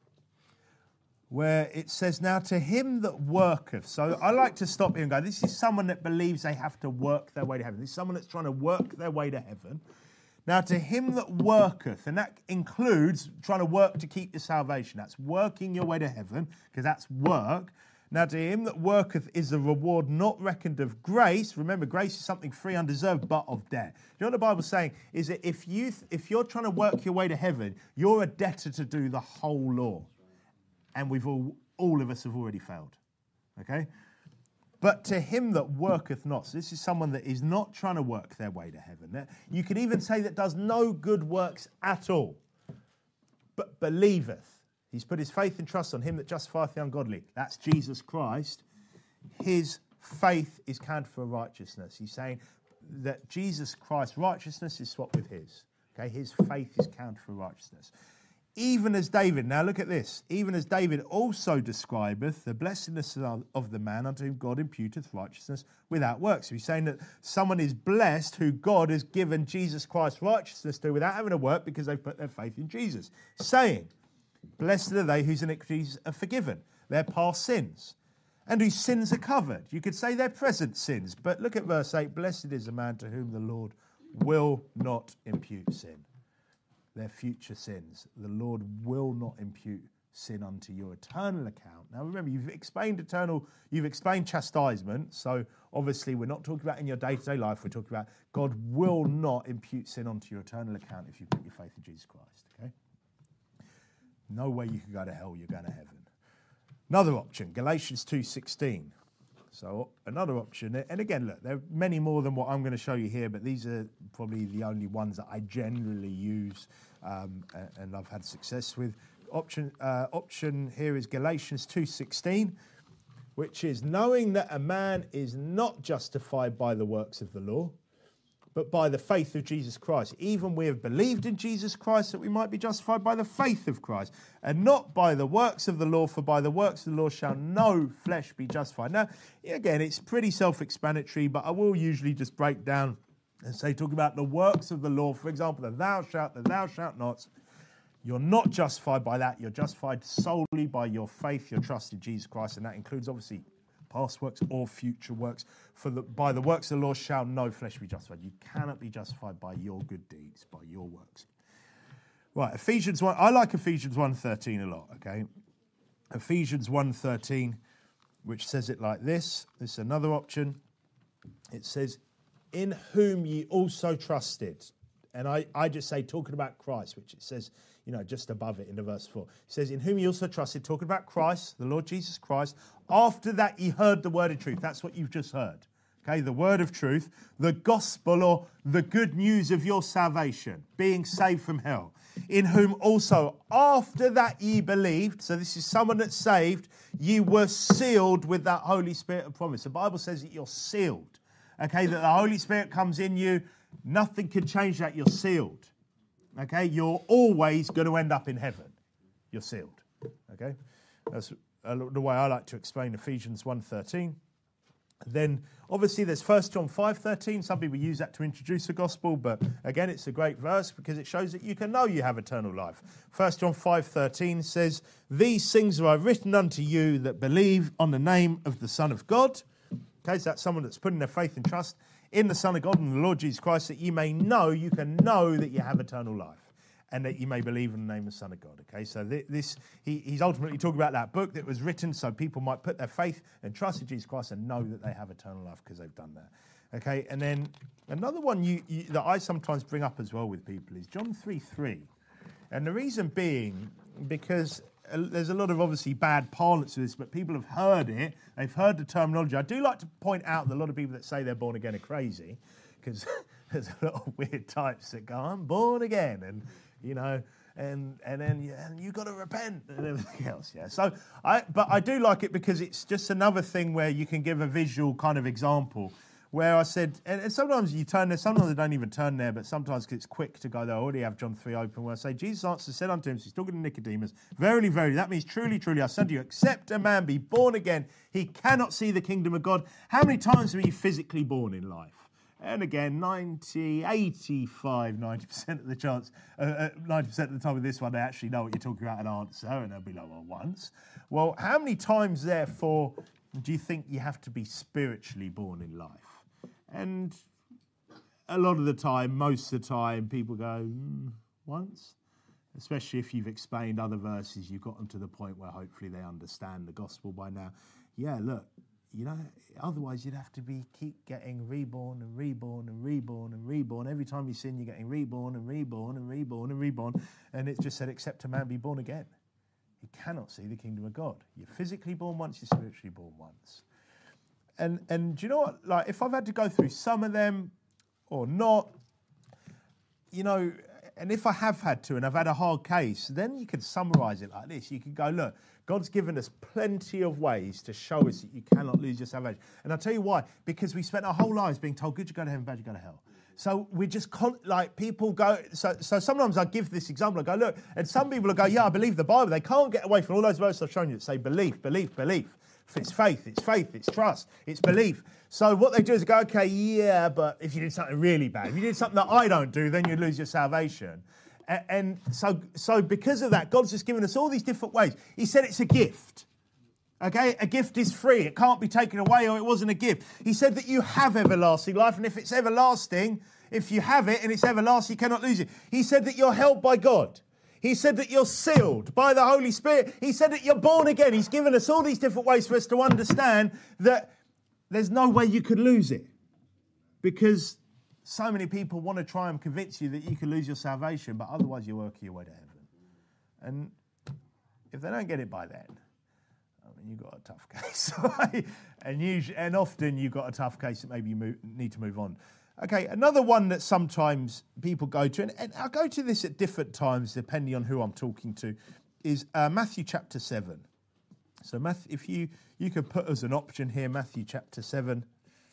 where it says, now to him that worketh. So I like to stop here and go, this is someone that believes they have to work their way to heaven. This is someone that's trying to work their way to heaven. Now to him that worketh, and that includes trying to work to keep your salvation. That's working your way to heaven, because that's work. Now to him that worketh is the reward not reckoned of grace. Remember, grace is something free, undeserved, but of debt. You know what the Bible's saying? Is that if you're trying to work your way to heaven, you're a debtor to do the whole law. And we've all of us have already failed. Okay? But to him that worketh not. So this is someone that is not trying to work their way to heaven. You could even say that does no good works at all, but believeth. He's put his faith and trust on him that justifieth the ungodly. That's Jesus Christ. His faith is counted for righteousness. He's saying that Jesus Christ's righteousness is swapped with his. Okay? His faith is counted for righteousness. Even as David, now look at this, even as David also describeth the blessedness of the man unto whom God imputeth righteousness without works. So he's saying that someone is blessed who God has given Jesus Christ's righteousness to without having to work because they've put their faith in Jesus. Saying, blessed are they whose iniquities are forgiven, their past sins, and whose sins are covered. You could say their present sins, but look at verse 8, blessed is the man to whom the Lord will not impute sin. Their future sins. The Lord will not impute sin unto your eternal account. Now remember, you've explained chastisement, so obviously we're not talking about in your day-to-day life, we're talking about God will not impute sin onto your eternal account if you put your faith in Jesus Christ, okay? No way you can go to hell, you're going to heaven. Another option, Galatians 2:16. So another option, and again, look, there are many more than what I'm going to show you here, but these are probably the only ones that I generally use and I've had success with. Option here is Galatians 2:16, which is knowing that a man is not justified by the works of the law, but by the faith of Jesus Christ. Even we have believed in Jesus Christ that we might be justified by the faith of Christ, and not by the works of the law, for by the works of the law shall no flesh be justified. Now, again, it's pretty self-explanatory, but I will usually just break down and say, talk about the works of the law, for example, the thou shalt not. You're not justified by that. You're justified solely by your faith, your trust in Jesus Christ, and that includes, obviously, past works or future works. By the works of the law shall no flesh be justified. You cannot be justified by your good deeds, by your works. Right, Ephesians 1. I like Ephesians 1:13 a lot, okay? Ephesians 1:13, which says it like this. This is another option. It says, in whom ye also trusted. And I just say, talking about Christ, which it says, just above it in the verse 4. It says, in whom ye also trusted, talking about Christ, the Lord Jesus Christ. After that ye heard the word of truth. That's what you've just heard. Okay, the word of truth, the gospel or the good news of your salvation, being saved from hell. In whom also, after that ye believed, so this is someone that's saved, ye were sealed with that Holy Spirit of promise. The Bible says that you're sealed. Okay, that the Holy Spirit comes in you. Nothing can change that. You're sealed. Okay, you're always going to end up in heaven. You're sealed. Okay, that's the way I like to explain Ephesians 1:13. Then, obviously, there's 1 John 5:13. Some people use that to introduce the gospel, but again, it's a great verse because it shows that you can know you have eternal life. 1 John 5:13 says, these things have I written unto you that believe on the name of the Son of God. Okay, so that's someone that's putting their faith and trust in the Son of God and the Lord Jesus Christ, that you can know that you have eternal life and that you may believe in the name of the Son of God. Okay, so he's ultimately talking about that book that was written so people might put their faith and trust in Jesus Christ and know that they have eternal life because they've done that. Okay, and then another one that I sometimes bring up as well with people is John 3:3. And the reason being, because there's a lot of obviously bad parlance to this, but people have heard it. They've heard the terminology. I do like to point out that a lot of people that say they're born again are crazy, because there's a lot of weird types that go, I'm born again, and then you got to repent and everything else. Yeah. So I do like it because it's just another thing where you can give a visual kind of example. Where I said, and sometimes you turn there, sometimes I don't even turn there, but sometimes because it's quick to go there, I already have John 3 open, where I say, Jesus answered, said unto him, so he's talking to Nicodemus, verily, verily, that means truly, truly, I say unto you, except a man be born again, he cannot see the kingdom of God. How many times were you physically born in life? And again, 85, 90% of the chance, 90% of the time with this one, they actually know what you're talking about and answer, and they'll be like, well, once. Well, how many times, therefore, do you think you have to be spiritually born in life? And a lot of the time, most of the time, people go, once. Especially if you've explained other verses, you've got them to the point where hopefully they understand the gospel by now. Yeah, look, otherwise you'd have to keep getting reborn and reborn and reborn and reborn. Every time you sin, you're getting reborn and reborn and reborn and reborn. And it just said, except a man be born again. You cannot see the kingdom of God. You're physically born once, you're spiritually born once. And do you know what? Like, if I've had to go through some of them or not, and if I have had to and I've had a hard case, then you could summarise it like this. You could go, look, God's given us plenty of ways to show us that you cannot lose your salvation. And I'll tell you why. Because we spent our whole lives being told, good, you go to heaven, bad, you go to hell. So we're just, people go, so sometimes I give this example, I go, look, and some people will go, yeah, I believe the Bible. They can't get away from all those verses I've shown you that say belief, belief, belief. It's faith, it's trust, it's belief. So what they do is go, okay, yeah, but if you did something really bad, if you did something that I don't do, then you'd lose your salvation. And so because of that, God's just given us all these different ways. He said it's a gift. Okay, a gift is free. It can't be taken away, or it wasn't a gift. He said that you have everlasting life, and if it's everlasting, if you have it and it's everlasting, you cannot lose it. He said that you're held by God. He said that you're sealed by the Holy Spirit. He said that you're born again. He's given us all these different ways for us to understand that there's no way you could lose it. Because so many people want to try and convince you that you can lose your salvation, but otherwise you're working your way to heaven. And if they don't get it by then, you've got a tough case. and often you've got a tough case that maybe you need to move on. Okay, another one that sometimes people go to, and I go to this at different times depending on who I'm talking to, is Matthew chapter 7. So Matthew, if you could put as an option here, Matthew chapter 7.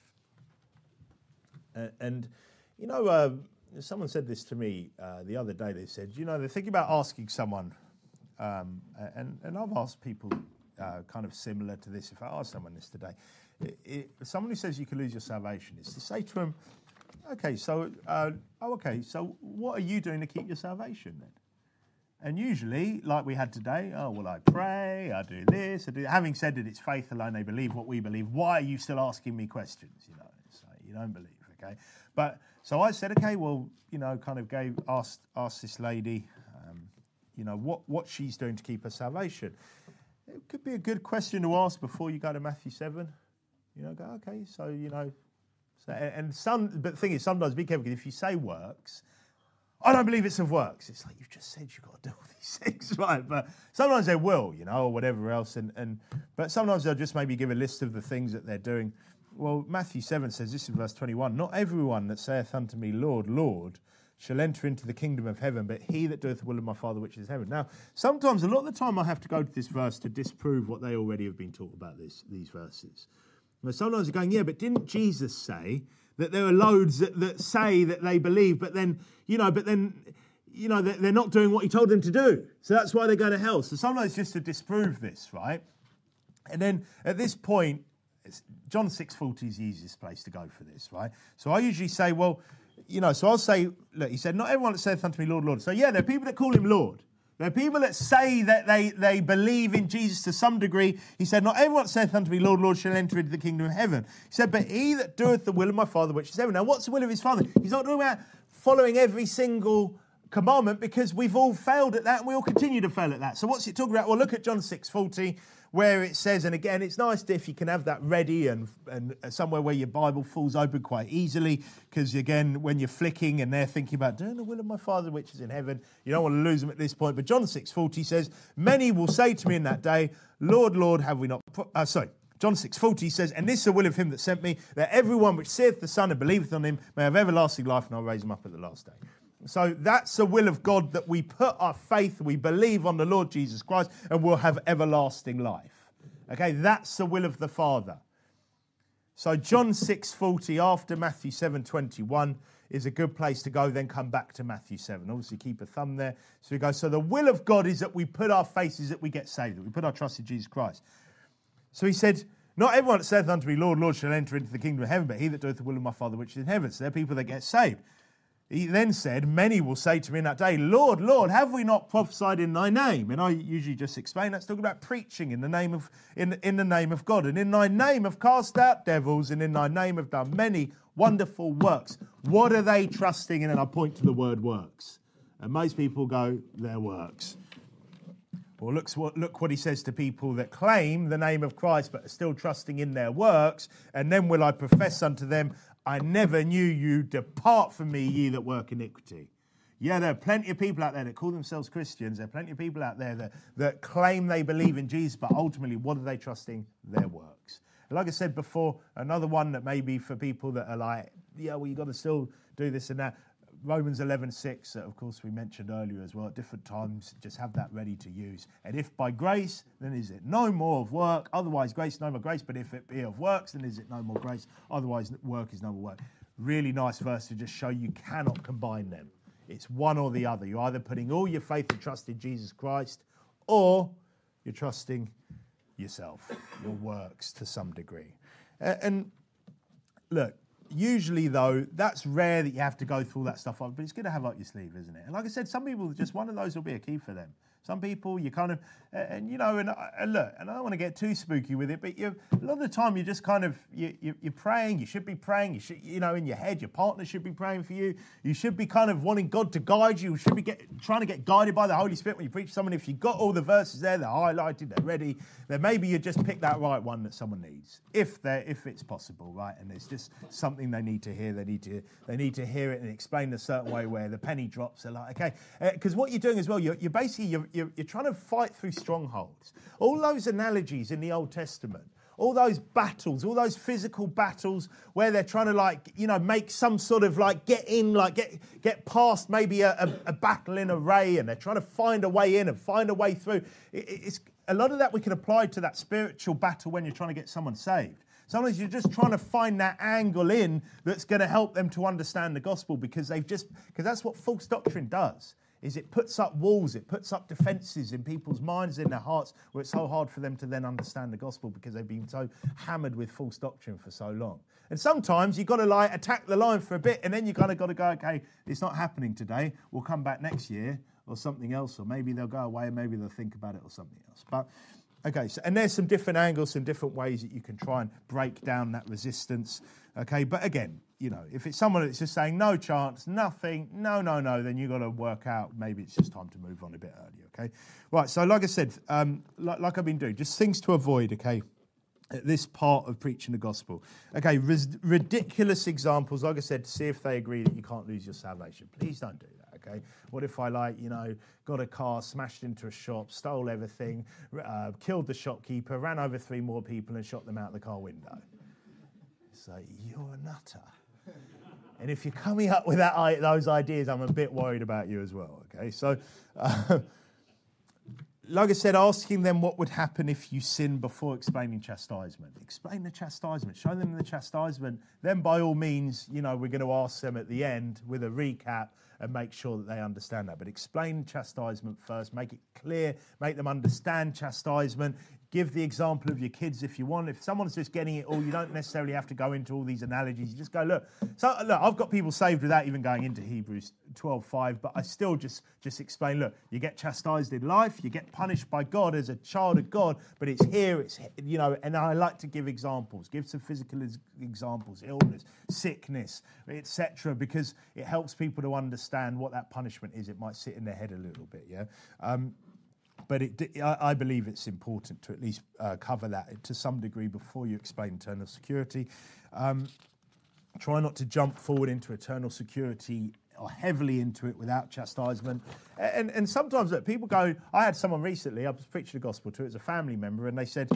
Someone said this to me the other day. They said, they're thinking about asking someone, and I've asked people kind of similar to this. If I ask someone this today, someone who says you can lose your salvation, is to say to them, okay, so what are you doing to keep your salvation then? And usually, like we had today, I pray, I do this, I do. Having said that it's faith alone, they believe what we believe. Why are you still asking me questions? It's like, you don't believe, okay? But so I said, okay, well, kind of asked this lady, what she's doing to keep her salvation. It could be a good question to ask before you go to Matthew 7. Go, okay, so, but the thing is, sometimes be careful, because if you say works, I don't believe it's of works. It's like, you've just said you've got to do all these things, right? But sometimes they will, or whatever else. But sometimes they'll just maybe give a list of the things that they're doing. Well, Matthew 7 says this in verse 21, not everyone that saith unto me, Lord, Lord, shall enter into the kingdom of heaven, but he that doeth the will of my Father which is in heaven. Now, sometimes, a lot of the time, I have to go to this verse to disprove what they already have been taught about these verses. But sometimes they're going, yeah, but didn't Jesus say that there are loads that say that they believe, but then they're not doing what he told them to do. So that's why they go to hell. So sometimes just to disprove this, right? And then at this point, John 6:40 is the easiest place to go for this, right? So I usually say, so I'll say, look, he said, not everyone that saith unto me, Lord, Lord. So yeah, there are people that call him Lord. There are people that say that they believe in Jesus to some degree. He said, not everyone that saith unto me, Lord, Lord, shall enter into the kingdom of heaven. He said, but he that doeth the will of my Father which is in heaven. Now, what's the will of his Father? He's not talking about following every single commandment because we've all failed at that and we all continue to fail at that. So what's it talking about? Well, look at John 6:40, where it says, and again, it's nice if you can have that ready and somewhere where your Bible falls open quite easily, because again, when you're flicking and they're thinking about doing the will of my Father which is in heaven, you don't want to lose them at this point. But John 6:40 says, many will say to me in that day, Lord, Lord, have we not... John 6:40 says, and this is the will of him that sent me, that everyone which seeth the Son and believeth on him may have everlasting life, and I'll raise him up at the last day. So that's the will of God, that we put our faith, we believe on the Lord Jesus Christ, and we'll have everlasting life. Okay, that's the will of the Father. So John 6:40 after Matthew 7:21 is a good place to go, then come back to Matthew 7. Obviously keep a thumb there. So we go, so the will of God is that we put our faith, is that we get saved, that we put our trust in Jesus Christ. So he said, not everyone that saith unto me, Lord, Lord, shall enter into the kingdom of heaven, but he that doeth the will of my Father which is in heaven. So they're people that get saved. He then said, many will say to me in that day, Lord, Lord, have we not prophesied in thy name? And I usually just explain that's talking about preaching in the name of in the name of God. And in thy name have cast out devils, and in thy name have done many wonderful works. What are they trusting in? And I point to the word works. And most people go, their works. Well, look what he says to people that claim the name of Christ but are still trusting in their works. And then will I profess unto them, I never knew you, depart from me, ye that work iniquity. Yeah, there are plenty of people out there that call themselves Christians. There are plenty of people out there that claim they believe in Jesus, but ultimately, what are they trusting? Their works. And like I said before, another one that may be for people that are like, yeah, well, you've got to still do this and that. Romans 11:6, of course, we mentioned earlier as well, at different times, just have that ready to use. And if by grace, then is it no more of work, otherwise grace, no more grace. But if it be of works, then is it no more grace, otherwise work is no more work. Really nice verse to just show you cannot combine them. It's one or the other. You're either putting all your faith and trust in Jesus Christ, or you're trusting yourself, your works to some degree. And look, usually, though, that's rare that you have to go through all that stuff, but it's good to have up your sleeve, isn't it? And like I said, some people, just one of those will be a key for them. Some people, you kind of, and look, and I don't want to get too spooky with it, but a lot of the time you just kind of, you're praying, you should be praying, you should, in your head, your partner should be praying for you, you should be kind of wanting God to guide you, you should be trying to get guided by the Holy Spirit when you preach to someone. If you've got all the verses there, they're highlighted, they're ready, then maybe you just pick that right one that someone needs, if it's possible, right? And it's just something they need to hear, they need to hear it and explain a certain way where the penny drops. They're like, okay, because what you're doing as well, you're basically, you're trying to fight through strongholds. All those analogies in the Old Testament, all those battles, all those physical battles where they're trying to make some sort of get past maybe a battle in array, and they're trying to find a way in and find a way through. It's a lot of that we can apply to that spiritual battle when you're trying to get someone saved. Sometimes you're just trying to find that angle in that's going to help them to understand the gospel, because that's what false doctrine does. Is it puts up walls, it puts up defences in people's minds, in their hearts, where it's so hard for them to then understand the gospel because they've been so hammered with false doctrine for so long. And sometimes you've got to attack the line for a bit, and then you kind of got to go, okay, it's not happening today, we'll come back next year or something else, or maybe they'll go away and maybe they'll think about it or something else. But okay, so, and there's some different angles, some different ways that you can try and break down that resistance. Okay, but again, if it's someone that's just saying no chance, nothing, no, then you've got to work out maybe it's just time to move on a bit earlier, okay? Right, so like I said, like I've been doing, just things to avoid, okay, at this part of preaching the gospel. Okay, ridiculous examples, like I said, to see if they agree that you can't lose your salvation. Please don't do that, okay? What if I got a car, smashed into a shop, stole everything, killed the shopkeeper, ran over 3 more people and shot them out the car window? So you're a nutter. And if you're coming up with those ideas, I'm a bit worried about you as well, okay? So, like I said, asking them what would happen if you sin before explaining chastisement. Explain the chastisement. Show them the chastisement. Then, by all means, we're going to ask them at the end with a recap and make sure that they understand that. But explain chastisement first. Make it clear. Make them understand chastisement. Give the example of your kids if you want. If someone's just getting it all, you don't necessarily have to go into all these analogies. You just go, look. So look, I've got people saved without even going into Hebrews 12:5, but I still just explain, look, you get chastised in life, you get punished by God as a child of God, but it's here, and I like to give examples, give some physical examples, illness, sickness, etc., because it helps people to understand what that punishment is. It might sit in their head a little bit, yeah? But I believe it's important to at least cover that to some degree before you explain eternal security. Try not to jump forward into eternal security or heavily into it without chastisement. And sometimes people go, I had someone recently, I was preaching the gospel to, it was a family member, and they said,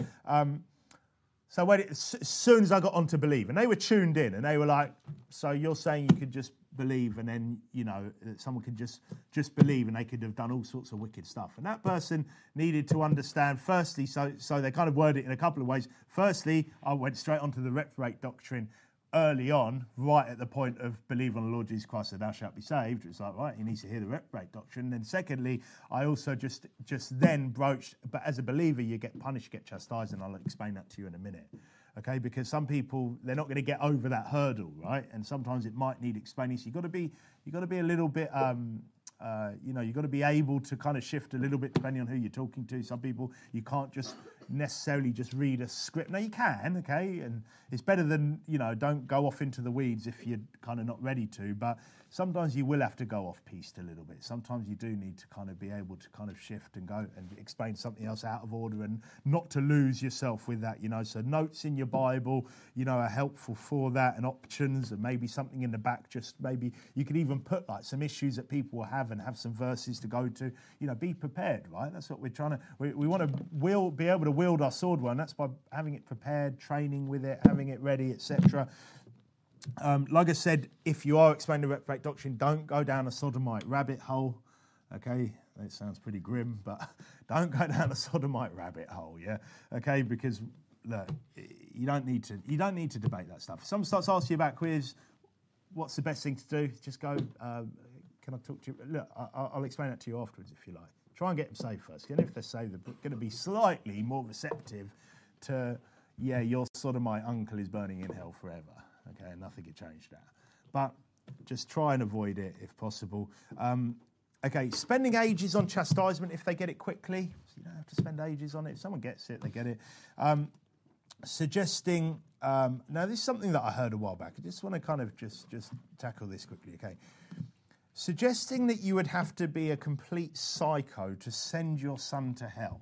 as soon as I got on to believe, and they were tuned in, and they were like, so you're saying you could just believe, and then, someone could just believe, and they could have done all sorts of wicked stuff. And that person needed to understand, firstly, so they kind of worded it in a couple of ways. Firstly, I went straight onto the reprobate doctrine early on, right at the point of believe on the Lord Jesus Christ and thou shalt be saved. It's like, right, he needs to hear the reprobate doctrine. And then secondly, I also just then broached, but as a believer, you get punished, you get chastised, and I'll explain that to you in a minute. Okay, because some people, they're not going to get over that hurdle, right? And sometimes it might need explaining. So you've got to be a little bit, you've got to be able to kind of shift a little bit depending on who you're talking to. Some people, you can't just necessarily just read a script. No, you can, okay? And it's better than, don't go off into the weeds if you're kind of not ready to. But sometimes you will have to go off-piste a little bit. Sometimes you do need to kind of be able to kind of shift and go and explain something else out of order and not to lose yourself with that, So notes in your Bible, are helpful for that, and options, and maybe something in the back, just maybe you could even put like some issues that people will have and have some verses to go to. Be prepared, right? That's what we're trying to, we want to be able to wield our sword well, and that's by having it prepared, training with it, having it ready, etc. Like I said, if you are explaining the reprobate doctrine, don't go down a sodomite rabbit hole. Okay, it sounds pretty grim, but don't go down a sodomite rabbit hole. Yeah, okay, because look, you don't need to debate that stuff. If someone starts asking you about quiz, what's the best thing to do? Just go. Can I talk to you? Look, I'll explain that to you afterwards if you like. Try and get them saved first. And if they're saved, they're going to be slightly more receptive to, your sodomite uncle is burning in hell forever. Okay, nothing could change that. But just try and avoid it if possible. Spending ages on chastisement if they get it quickly. So you don't have to spend ages on it. If someone gets it, they get it. Suggesting, now this is something that I heard a while back. I just want to kind of just tackle this quickly, okay? Suggesting that you would have to be a complete psycho to send your son to hell.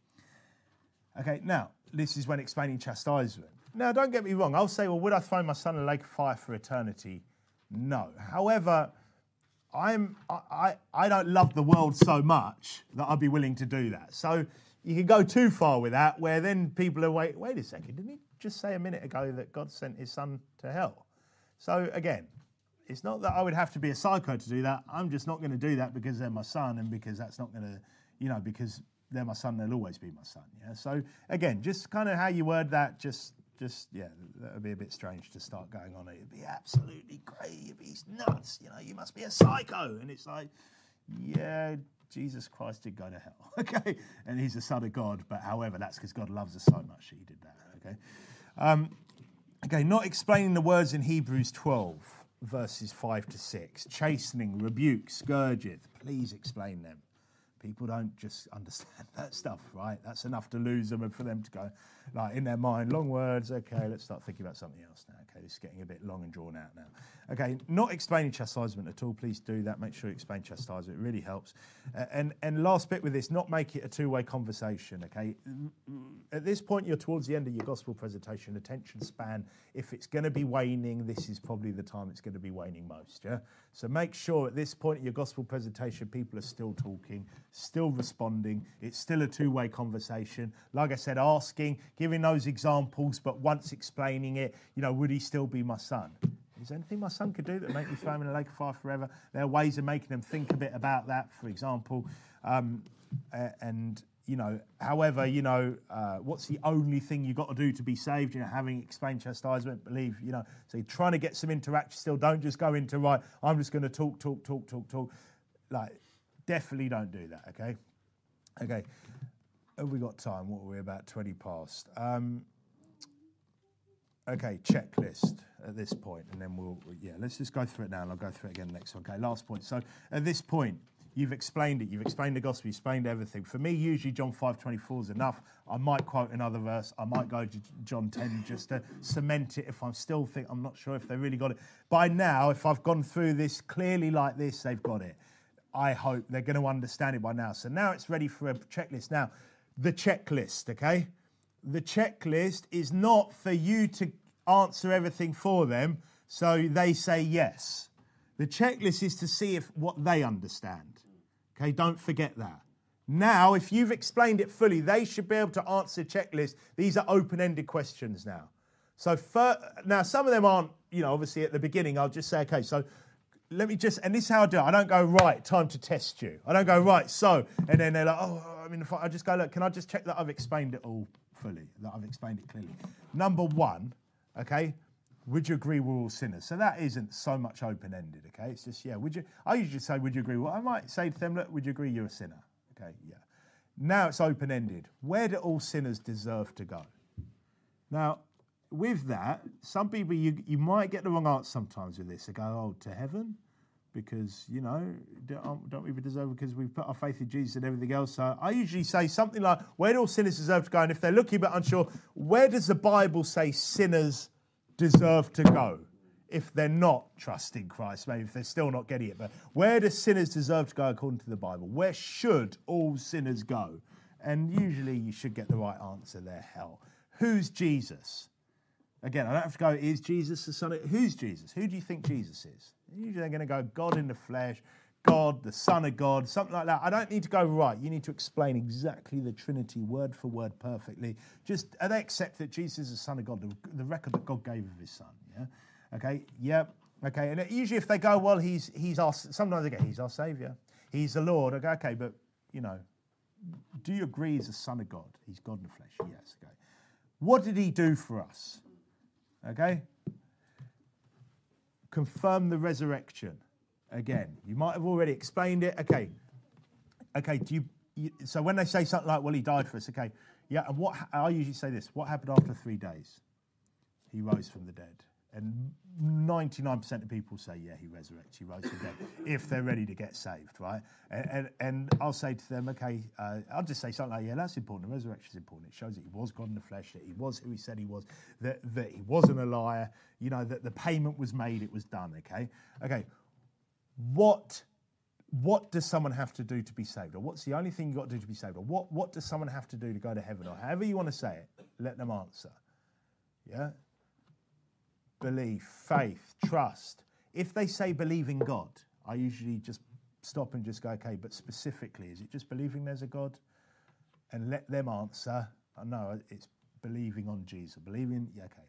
Okay, now, this is when explaining chastisement. Now, don't get me wrong. I'll say, well, would I throw my son in a lake of fire for eternity? No. However, I don't love the world so much that I'd be willing to do that. So you can go too far with that, where then people are, wait a second, didn't he just say a minute ago that God sent his son to hell? So again, it's not that I would have to be a psycho to do that. I'm just not going to do that because they're my son, and because that's not going to, because they're my son, they'll always be my son. Yeah. So again, just kind of how you word that, just that would be a bit strange to start going on it. It'd be absolutely crazy. It'd be nuts. You must be a psycho. And it's like, yeah, Jesus Christ did go to hell. Okay. And he's the Son of God. But however, that's because God loves us so much that he did that. Okay. Not explaining the words in Hebrews 12, verses 5-6. Chastening, rebuke, scourgeth. Please explain them. People don't just understand that stuff, right? That's enough to lose them and for them to go, in their mind, long words, okay, let's start thinking about something else now. Okay, this is getting a bit long and drawn out now. Okay, not explaining chastisement at all. Please do that. Make sure you explain chastisement. It really helps. And last bit with this, not make it a two-way conversation, okay? At this point, you're towards the end of your gospel presentation. Attention span, if it's going to be waning, this is probably the time it's going to be waning most, yeah? So make sure at this point in your gospel presentation, people are still talking, still responding. It's still a two-way conversation. Like I said, asking, giving those examples, but once explaining it, would he still be my son? Is there anything my son could do that make me throw him in a lake of fire forever? There are ways of making them think a bit about that, for example. However, what's the only thing you've got to do to be saved? Having explained chastisement, believe, so you're trying to get some interaction still. Don't just go into, right, I'm just going to talk. Definitely don't do that, okay? Okay. Have we got time? What are we, about 20 past? Okay, checklist at this point, and then let's just go through it now, and I'll go through it again next one. Okay, last point. So at this point, you've explained it. You've explained the gospel. You've explained everything. For me, usually John 5:24 is enough. I might quote another verse. I might go to John 10 just to cement it if I'm still I'm not sure if they really got it. By now, if I've gone through this clearly like this, they've got it. I hope they're going to understand it by now. So now it's ready for a checklist. Now, the checklist, okay? The checklist is not for you to answer everything for them so they say yes. The checklist is to see what they understand. Okay, don't forget that. Now, if you've explained it fully, they should be able to answer the checklist. These are open-ended questions now. So now some of them aren't, obviously at the beginning, I'll just say, okay, so let me just, and this is how I do it. I don't go, right, time to test you. I don't go, right, so, and then they're like, I just go, look, can I just check that I've explained it all fully, that I've explained it clearly? Number one, okay, would you agree we're all sinners? So that isn't so much open-ended, okay? It's just, I usually say, would you agree? Well, I might say to them, look, would you agree you're a sinner? Okay, yeah. Now it's open-ended. Where do all sinners deserve to go? Now, with that, some people, you might get the wrong answer sometimes with this. They go, oh, to heaven? Because, don't we deserve, because we've put our faith in Jesus and everything else. So I usually say something like, where do all sinners deserve to go? And if they're looking but unsure, where does the Bible say sinners deserve to go if they're not trusting Christ? Maybe if they're still not getting it. But where do sinners deserve to go according to the Bible? Where should all sinners go? And usually you should get the right answer there, hell. Who's Jesus? Again, I don't have to go, is Jesus the Son of... Who's Jesus? Who do you think Jesus is? Usually they're going to go, God in the flesh, God, the Son of God, something like that. I don't need to go, right, you need to explain exactly the Trinity word for word perfectly. Just, and they accept that Jesus is the Son of God, the record that God gave of his Son, yeah? Okay, yeah, okay. And usually if they go, well, he's our... Sometimes they go, he's our Saviour. He's the Lord. I go, okay, but, do you agree he's the Son of God? He's God in the flesh, yes, okay. What did he do for us? Okay? Confirm the resurrection. Again, you might have already explained it. Okay. So when they say something like, well, he died for us, okay. Yeah, and I usually say this, what happened after 3 days? He rose from the dead. And 99% of people say, yeah, he resurrected, he rose from the dead, if they're ready to get saved, right? And I'll say to them, okay, I'll just say something like, yeah, that's important. The resurrection is important. It shows that he was God in the flesh, that he was who he said he was, that he wasn't a liar, that the payment was made, it was done, okay? Okay, what does someone have to do to be saved? Or what's the only thing you've got to do to be saved? Or what does someone have to do to go to heaven? Or however you want to say it, let them answer, yeah? Belief, faith, trust. If they say believe in God, I usually just stop and just go, okay, but specifically, is it just believing there's a God? And let them answer, no, it's believing on Jesus. Believing, yeah, okay.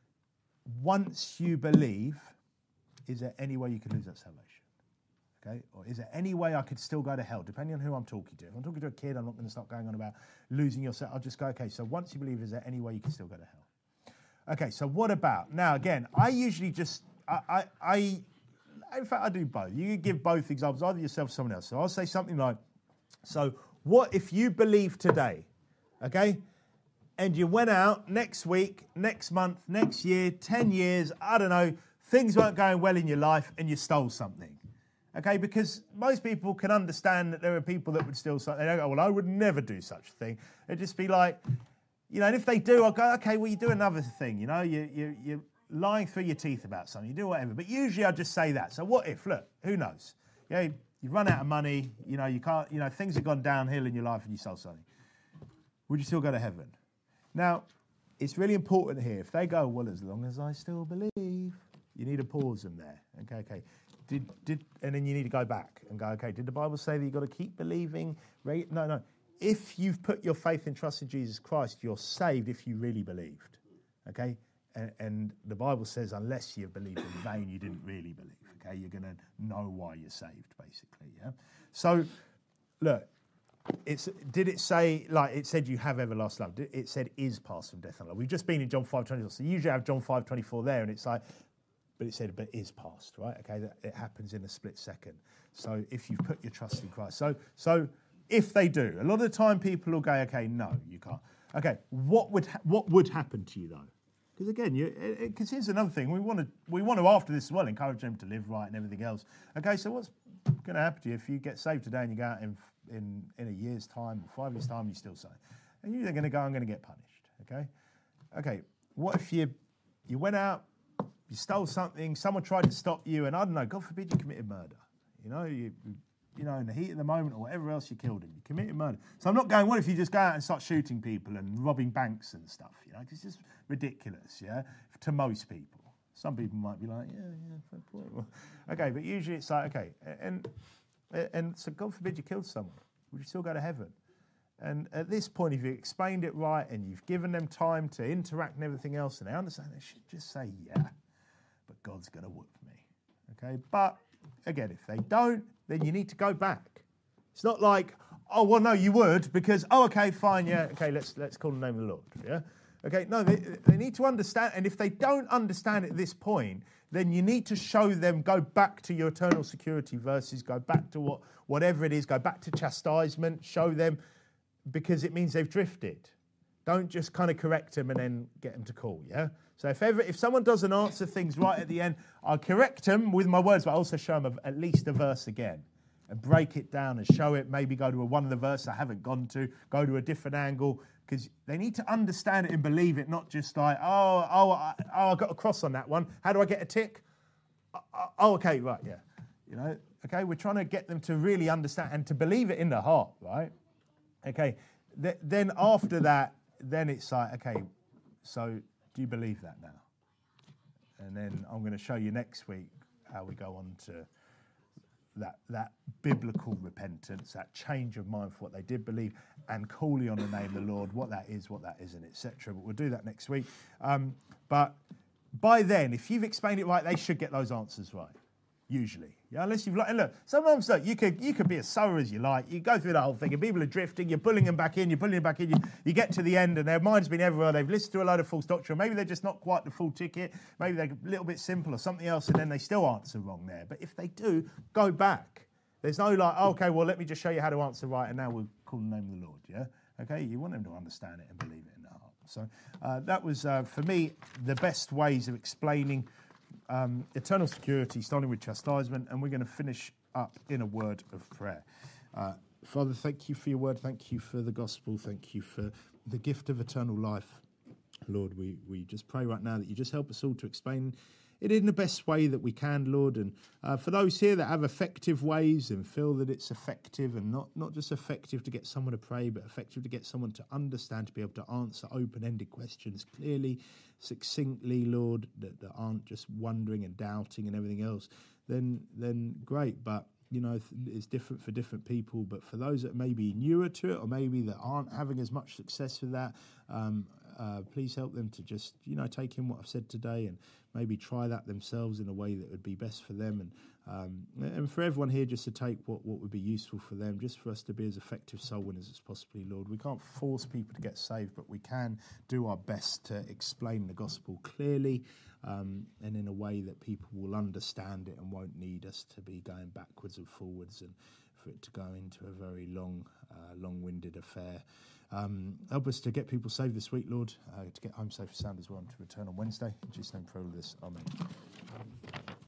Once you believe, is there any way you could lose that salvation? Okay, or is there any way I could still go to hell, depending on who I'm talking to? If I'm talking to a kid, I'm not going to start going on about losing yourself. I'll just go, okay, so once you believe, is there any way you can still go to hell? Okay, so what about, now again, I usually just, in fact, I do both. You can give both examples, either yourself or someone else. So I'll say something like, so what if you believe today, okay, and you went out next week, next month, next year, 10 years, I don't know, things weren't going well in your life and you stole something, okay, because most people can understand that there are people that would steal something. They don't go, well, I would never do such a thing. It'd just be like, and if they do, I'll go, okay, well, you do another thing, you're lying through your teeth about something, you do whatever. But usually I just say that. So what if, look, who knows? You run out of money, you can't, things have gone downhill in your life and you stole something. Would you still go to heaven? Now, it's really important here. If they go, well, as long as I still believe, you need to pause them there. Okay. And then you need to go back and go, okay, did the Bible say that you've got to keep believing? No. If you've put your faith and trust in Jesus Christ, you're saved if you really believed, okay? And the Bible says unless you've believed in vain, you didn't really believe, okay? You're going to know why you're saved, basically, yeah? So, look, did it say, like it said you have everlasting love? It said is passed from death and life. We've just been in John 5:24, so you usually have John 5:24 there, and it's like, but it said, but is past, right? Okay, it happens in a split second. So if you've put your trust in Christ. So if they do, a lot of the time people will go, okay, no, you can't. Okay, what would happen to you though? Because again, because here's another thing, we want to after this as well encourage them to live right and everything else. Okay, so what's going to happen to you if you get saved today and you go out in a year's time, 5 years' time, you still say, and you're going to go, I'm going to get punished. Okay, what if you went out, you stole something, someone tried to stop you, and I don't know, God forbid you committed murder. You know, in the heat of the moment or whatever else, you killed him. You committed murder. So I'm not going, what if you just go out and start shooting people and robbing banks and stuff, you know, 'cause it's just ridiculous, yeah, to most people. Some people might be like, yeah, fair point. Well, okay, but usually it's like, okay, and so God forbid you killed someone. Would you still go to heaven? And at this point, if you explained it right and you've given them time to interact and everything else, and they understand, they should just say, yeah, but God's going to whoop me, okay? But again, if they don't, then you need to go back. It's not like, oh, well, no, you would, because, oh, okay, fine, yeah, okay, let's call the name of the Lord, yeah? Okay, no, they need to understand, and if they don't understand at this point, then you need to show them, go back to your eternal security verses, go back to whatever it is, go back to chastisement, show them, because it means they've drifted. Don't just kind of correct them and then get them to call, yeah? So if someone doesn't answer things right at the end, I'll correct them with my words, but I'll also show them at least a verse again and break it down and show it, maybe go to one of the verses I haven't gone to, go to a different angle, because they need to understand it and believe it, not just like, I got a cross on that one. How do I get a tick? Okay, right, yeah. You know, okay, we're trying to get them to really understand and to believe it in their heart, right? Okay, then after that, then it's like, okay, so do you believe that now? And then I'm going to show you next week how we go on to that biblical repentance, that change of mind for what they did believe, and calling on the name of the Lord, what that is, what that isn't, etc. But we'll do that next week. But by then, if you've explained it right, they should get those answers right. Usually, yeah. Unless you've and look, sometimes you could be as sour as you like. You go through the whole thing, and people are drifting. You're pulling them back in. You get to the end, and their mind's been everywhere. They've listened to a load of false doctrine. Maybe they're just not quite the full ticket. Maybe they're a little bit simple or something else, and then they still answer wrong there. But if they do, go back. There's no like, okay, well, let me just show you how to answer right, and now we'll call the name of the Lord. Yeah, okay. You want them to understand it and believe it in their heart. So that was for me the best ways of explaining. Eternal security, starting with chastisement, and we're going to finish up in a word of prayer. Father, thank you for your word. Thank you for the gospel. Thank you for the gift of eternal life. Lord, we just pray right now that you just help us all to explain it in the best way that we can, Lord. And for those here that have effective ways and feel that it's effective and not just effective to get someone to pray, but effective to get someone to understand, to be able to answer open-ended questions clearly, succinctly, Lord, that aren't just wondering and doubting and everything else, then great. But, you know, it's different for different people. But for those that may be newer to it or maybe that aren't having as much success with that, please help them to just, you know, take in what I've said today and maybe try that themselves in a way that would be best for them. And for everyone here just to take what would be useful for them, just for us to be as effective soul winners as possibly, Lord. We can't force people to get saved, but we can do our best to explain the gospel clearly and in a way that people will understand it and won't need us to be going backwards and forwards and for it to go into a very long-winded affair. Help us to get people saved this week, Lord, to get home safe and sound as well, and to return on Wednesday. In Jesus' name, pray all this. Amen.